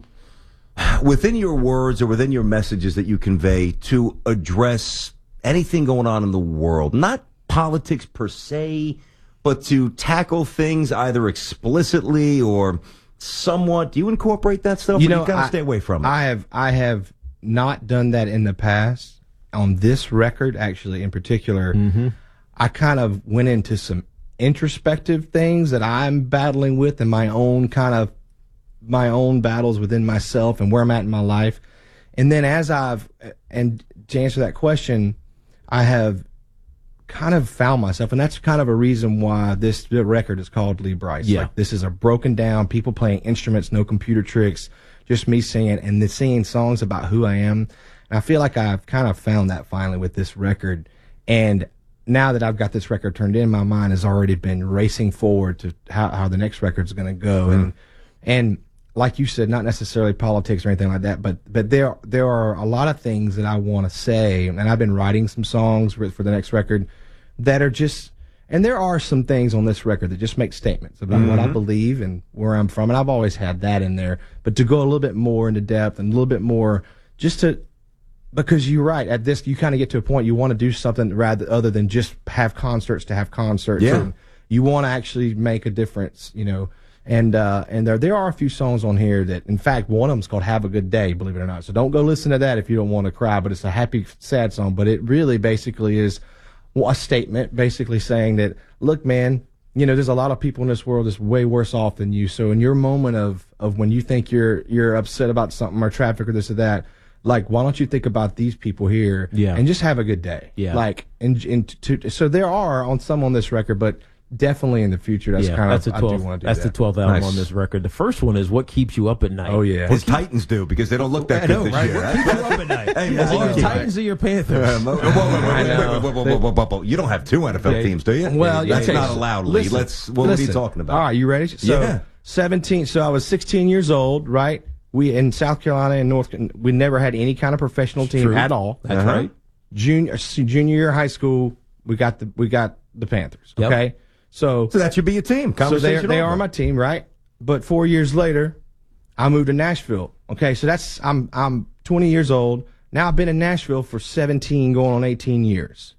within your words or within your messages that you convey to address anything going on in the world, not politics per se, but to tackle things either explicitly or somewhat? Do you incorporate that stuff? You or know, you gotta I, stay away from it. I have I have not done that in the past. On this record, actually, in particular, Mm-hmm. I kind of went into some introspective things that I'm battling with, and my own kind of my own battles within myself and where I'm at in my life. And then as I've and to answer that question, I have kind of found myself, and that's kind of a reason why this the record is called Lee Bryce. Yeah. Like, this is a broken down, people playing instruments, no computer tricks, just me singing and then singing songs about who I am. And I feel like I've kind of found that finally with this record. And now that I've got this record turned in, my mind has already been racing forward to how, how the next record's going to go. Mm. And and like you said, not necessarily politics or anything like that, but but there there are a lot of things that I want to say, and I've been writing some songs for, for the next record that are just, and there are some things on this record that just make statements about what I Mhm. believe and where I'm from, and I've always had that in there. But to go a little bit more into depth and a little bit more, just to, because you're right, at this you kind of get to a point you want to do something rather other than just have concerts to have concerts. Yeah. And you want to actually make a difference, you know. And uh, and there there are a few songs on here that, in fact, one of them's called "Have a Good Day," believe it or not. So don't go listen to that if you don't want to cry. But it's a happy, sad song. But it really basically is a statement, basically saying that, look, man, you know, there's a lot of people in this world that's way worse off than you. So in your moment of of when you think you're you're upset about something or traffic or this or that, like, why don't you think about these people here? Yeah. And just have a good day. Yeah. Like, and, and to, so there are on some on this record, but definitely in the future, that's yeah, kind that's of the I do twelfth. want to do That's that. the twelfth album Nice. on this record. The first one is "What Keeps You Up at Night." Oh yeah. His Titans do because they don't look that I good know, this right? year. What keeps you up at night? Hey, Is it your Malarkey. Titans or your Panthers? Uh, whoa, whoa, whoa, whoa, I whoa, know. whoa, whoa, whoa, whoa, whoa, whoa. You don't have two N F L Yeah. teams, do you? Well, yeah, that's okay, not so allowed, Lee. listen, Let's. What are you listen. talking about? All right, you ready? So, Yeah. seventeen. So I was sixteen years old, right? We in South Carolina and North. We never had any kind of professional team True. at all. That's Uh-huh. right. Junior junior year of high school, we got the we got the Panthers. Yep. Okay, so So that should be your team. so they Conversation they over. are my team, right? But four years later, I moved to Nashville. Okay, so that's I'm I'm twenty years old now. I've been in Nashville for seventeen, going on eighteen years,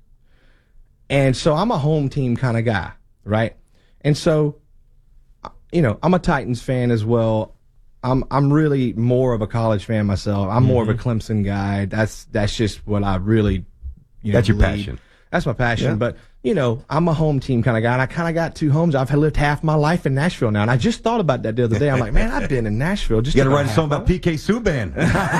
and so I'm a home team kind of guy, right? And so, you know, I'm a Titans fan as well. I'm I'm really more of a college fan myself. I'm more of a Clemson guy. That's that's just what I really, you know, That's your believe. passion. That's my passion. Yeah. But, you know, I'm a home team kind of guy, and I kind of got two homes. I've lived half my life in Nashville now, and I just thought about that the other day. I'm like, man, I've been in Nashville. Just You got to about write a half song my about P K Subban.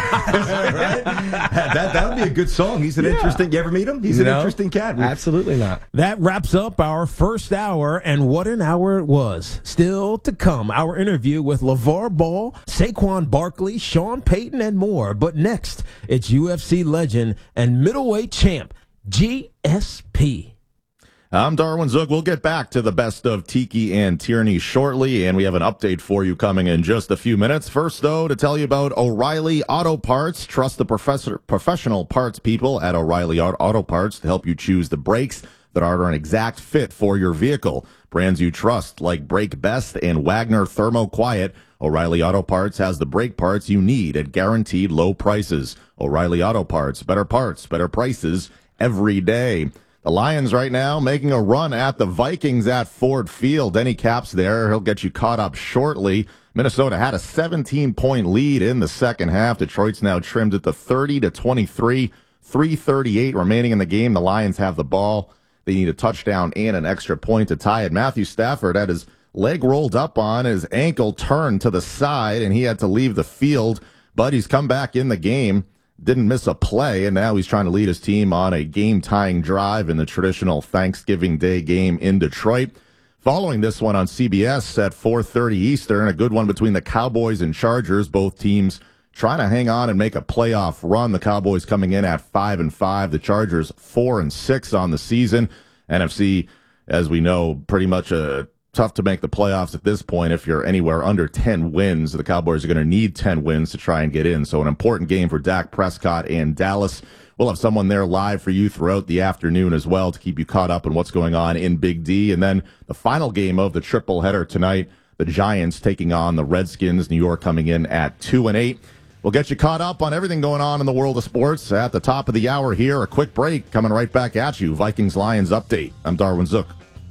Right? That that would be a good song. He's an Yeah. interesting. You ever meet him? He's an No, interesting cat. Absolutely not. That wraps up our first hour, and what an hour it was. Still to come, our interview with LeVar Ball, Saquon Barkley, Sean Payton, and more. But next, it's U F C legend and middleweight champ, G S P. I'm Darwin Zook. We'll get back to the best of Tiki and Tierney shortly, and we have an update for you coming in just a few minutes. First, though, to tell you about O'Reilly Auto Parts. Trust the professor, professional parts people at O'Reilly Auto Parts to help you choose the brakes that are an exact fit for your vehicle. Brands you trust like Brake Best and Wagner Thermo Quiet. O'Reilly Auto Parts has the brake parts you need at guaranteed low prices. O'Reilly Auto Parts, better parts, better prices every day. The Lions right now making a run at the Vikings at Ford Field. Denny Cap's there. He'll get you caught up shortly. Minnesota had a seventeen-point lead in the second half. Detroit's now trimmed it to thirty to twenty-three, three thirty-eight remaining in the game. The Lions have the ball. They need a touchdown and an extra point to tie it. Matthew Stafford had his leg rolled up on, his ankle turned to the side, and he had to leave the field. But he's come back in the game. Didn't miss a play, and now he's trying to lead his team on a game-tying drive in the traditional Thanksgiving Day game in Detroit. Following this one on C B S at four thirty Eastern, a good one between the Cowboys and Chargers. Both teams trying to hang on and make a playoff run. The Cowboys coming in at five and five. The Chargers four and six on the season. N F C, as we know, pretty much a tough to make the playoffs at this point. If you're anywhere under ten wins, the Cowboys are going to need ten wins to try and get in. So an important game for Dak Prescott and Dallas. We'll have someone there live for you throughout the afternoon as well to keep you caught up on what's going on in Big D. And then the final game of the triple header tonight, the Giants taking on the Redskins. New York coming in at two and eight. We'll get you caught up on everything going on in the world of sports at the top of the hour here. A quick break coming right back at you. Vikings Lions update. I'm Darwin Zook.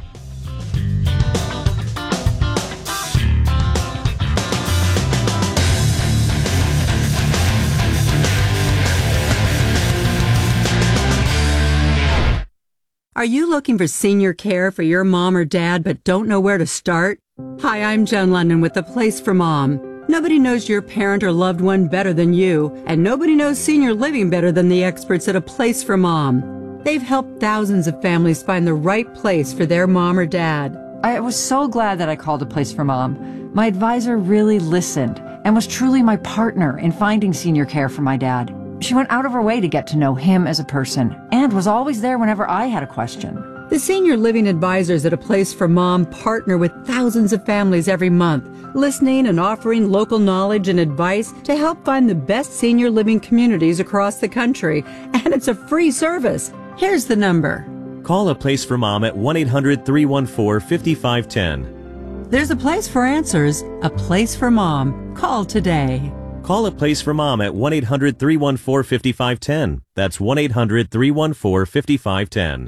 Are you looking for senior care for your mom or dad but don't know where to start? Hi, I'm Joan London with The Place for Mom. Nobody knows your parent or loved one better than you, and nobody knows senior living better than the experts at A Place for Mom. They've helped thousands of families find the right place for their mom or dad. I was so glad that I called A Place for Mom. My advisor really listened and was truly my partner in finding senior care for my dad. She went out of her way to get to know him as a person and was always there whenever I had a question. The senior living advisors at A Place for Mom partner with thousands of families every month, listening and offering local knowledge and advice to help find the best senior living communities across the country. And it's a free service. Here's the number. Call A Place for Mom at one eight hundred, three one four, five five one zero. There's a place for answers, A Place for Mom. Call today. Call A Place for Mom at one eight hundred, three one four, five five one zero. That's one eight hundred, three one four, five five one zero.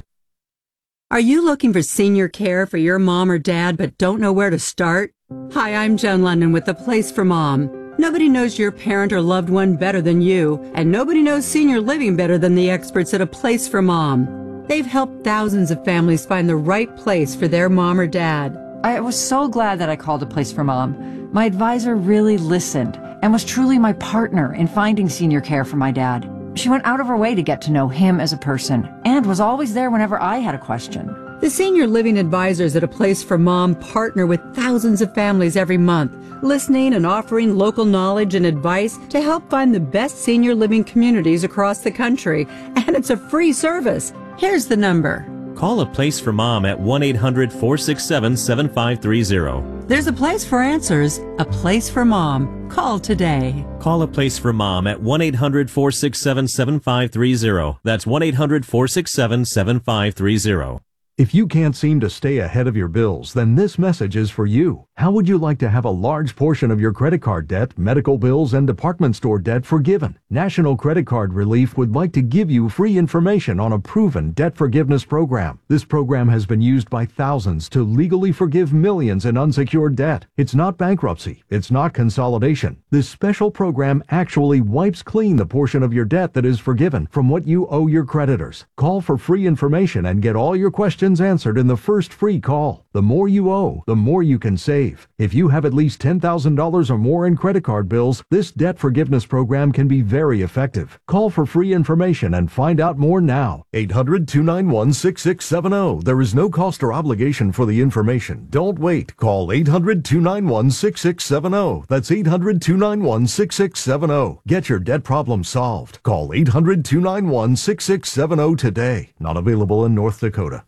Are you looking for senior care for your mom or dad but don't know where to start? Hi, I'm Joan London with The Place for Mom. Nobody knows your parent or loved one better than you, and nobody knows senior living better than the experts at A Place for Mom. They've helped thousands of families find the right place for their mom or dad. I was so glad that I called A Place for Mom. My advisor really listened and was truly my partner in finding senior care for my dad. She went out of her way to get to know him as a person and was always there whenever I had a question. The senior living advisors at A Place for Mom partner with thousands of families every month, listening and offering local knowledge and advice to help find the best senior living communities across the country. And it's a free service. Here's the number. Call A Place for Mom at one eight hundred, four six seven, seven five three zero. There's a place for answers, A Place for Mom. Call today. Call A Place for Mom at one eight hundred, four six seven, seven five three zero. That's one eight hundred, four six seven, seven five three zero. If you can't seem to stay ahead of your bills, then this message is for you. How would you like to have a large portion of your credit card debt, medical bills, and department store debt forgiven? National Credit Card Relief would like to give you free information on a proven debt forgiveness program. This program has been used by thousands to legally forgive millions in unsecured debt. It's not bankruptcy. It's not consolidation. This special program actually wipes clean the portion of your debt that is forgiven from what you owe your creditors. Call for free information and get all your questions answered in the first free call. The more you owe, the more you can save. If you have at least ten thousand dollars or more in credit card bills, this debt forgiveness program can be very effective. Call for free information and find out more now. eight hundred, two nine one, six six seven zero. There is no cost or obligation for the information. Don't wait. Call eight hundred, two nine one, six six seven zero. That's eight hundred, two nine one, six six seven zero. Get your debt problem solved. Call eight hundred, two nine one, six six seven zero today. Not available in North Dakota.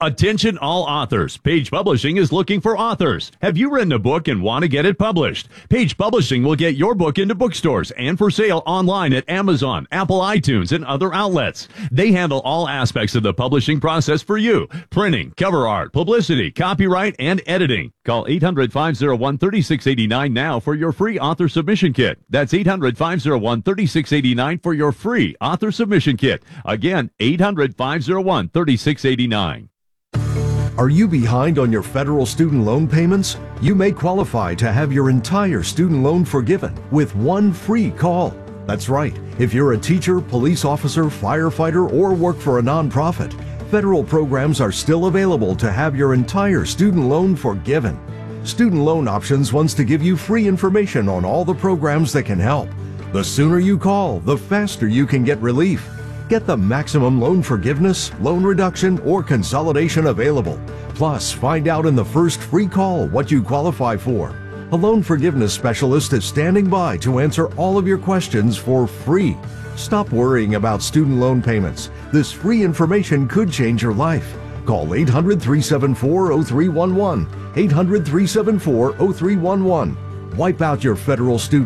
Attention all authors. Page Publishing is looking for authors. Have you written a book and want to get it published? Page Publishing will get your book into bookstores and for sale online at Amazon, Apple iTunes, and other outlets. They handle all aspects of the publishing process for you. Printing, cover art, publicity, copyright, and editing. Call eight hundred, five oh one, three six eight nine now for your free author submission kit. That's eight hundred, five oh one, three six eight nine for your free author submission kit. Again, eight hundred, five oh one, three six eight nine. Are you behind on your federal student loan payments? You may qualify to have your entire student loan forgiven with one free call. That's right. If you're a teacher, police officer, firefighter, or work for a nonprofit, federal programs are still available to have your entire student loan forgiven. Student Loan Options wants to give you free information on all the programs that can help. The sooner you call, the faster you can get relief. Get the maximum loan forgiveness, loan reduction, or consolidation available. Plus, find out in the first free call what you qualify for. A loan forgiveness specialist is standing by to answer all of your questions for free. Stop worrying about student loan payments. This free information could change your life. Call eight hundred, three seven four, oh three one one. eight hundred, three seven four, oh three one one. Wipe out your federal student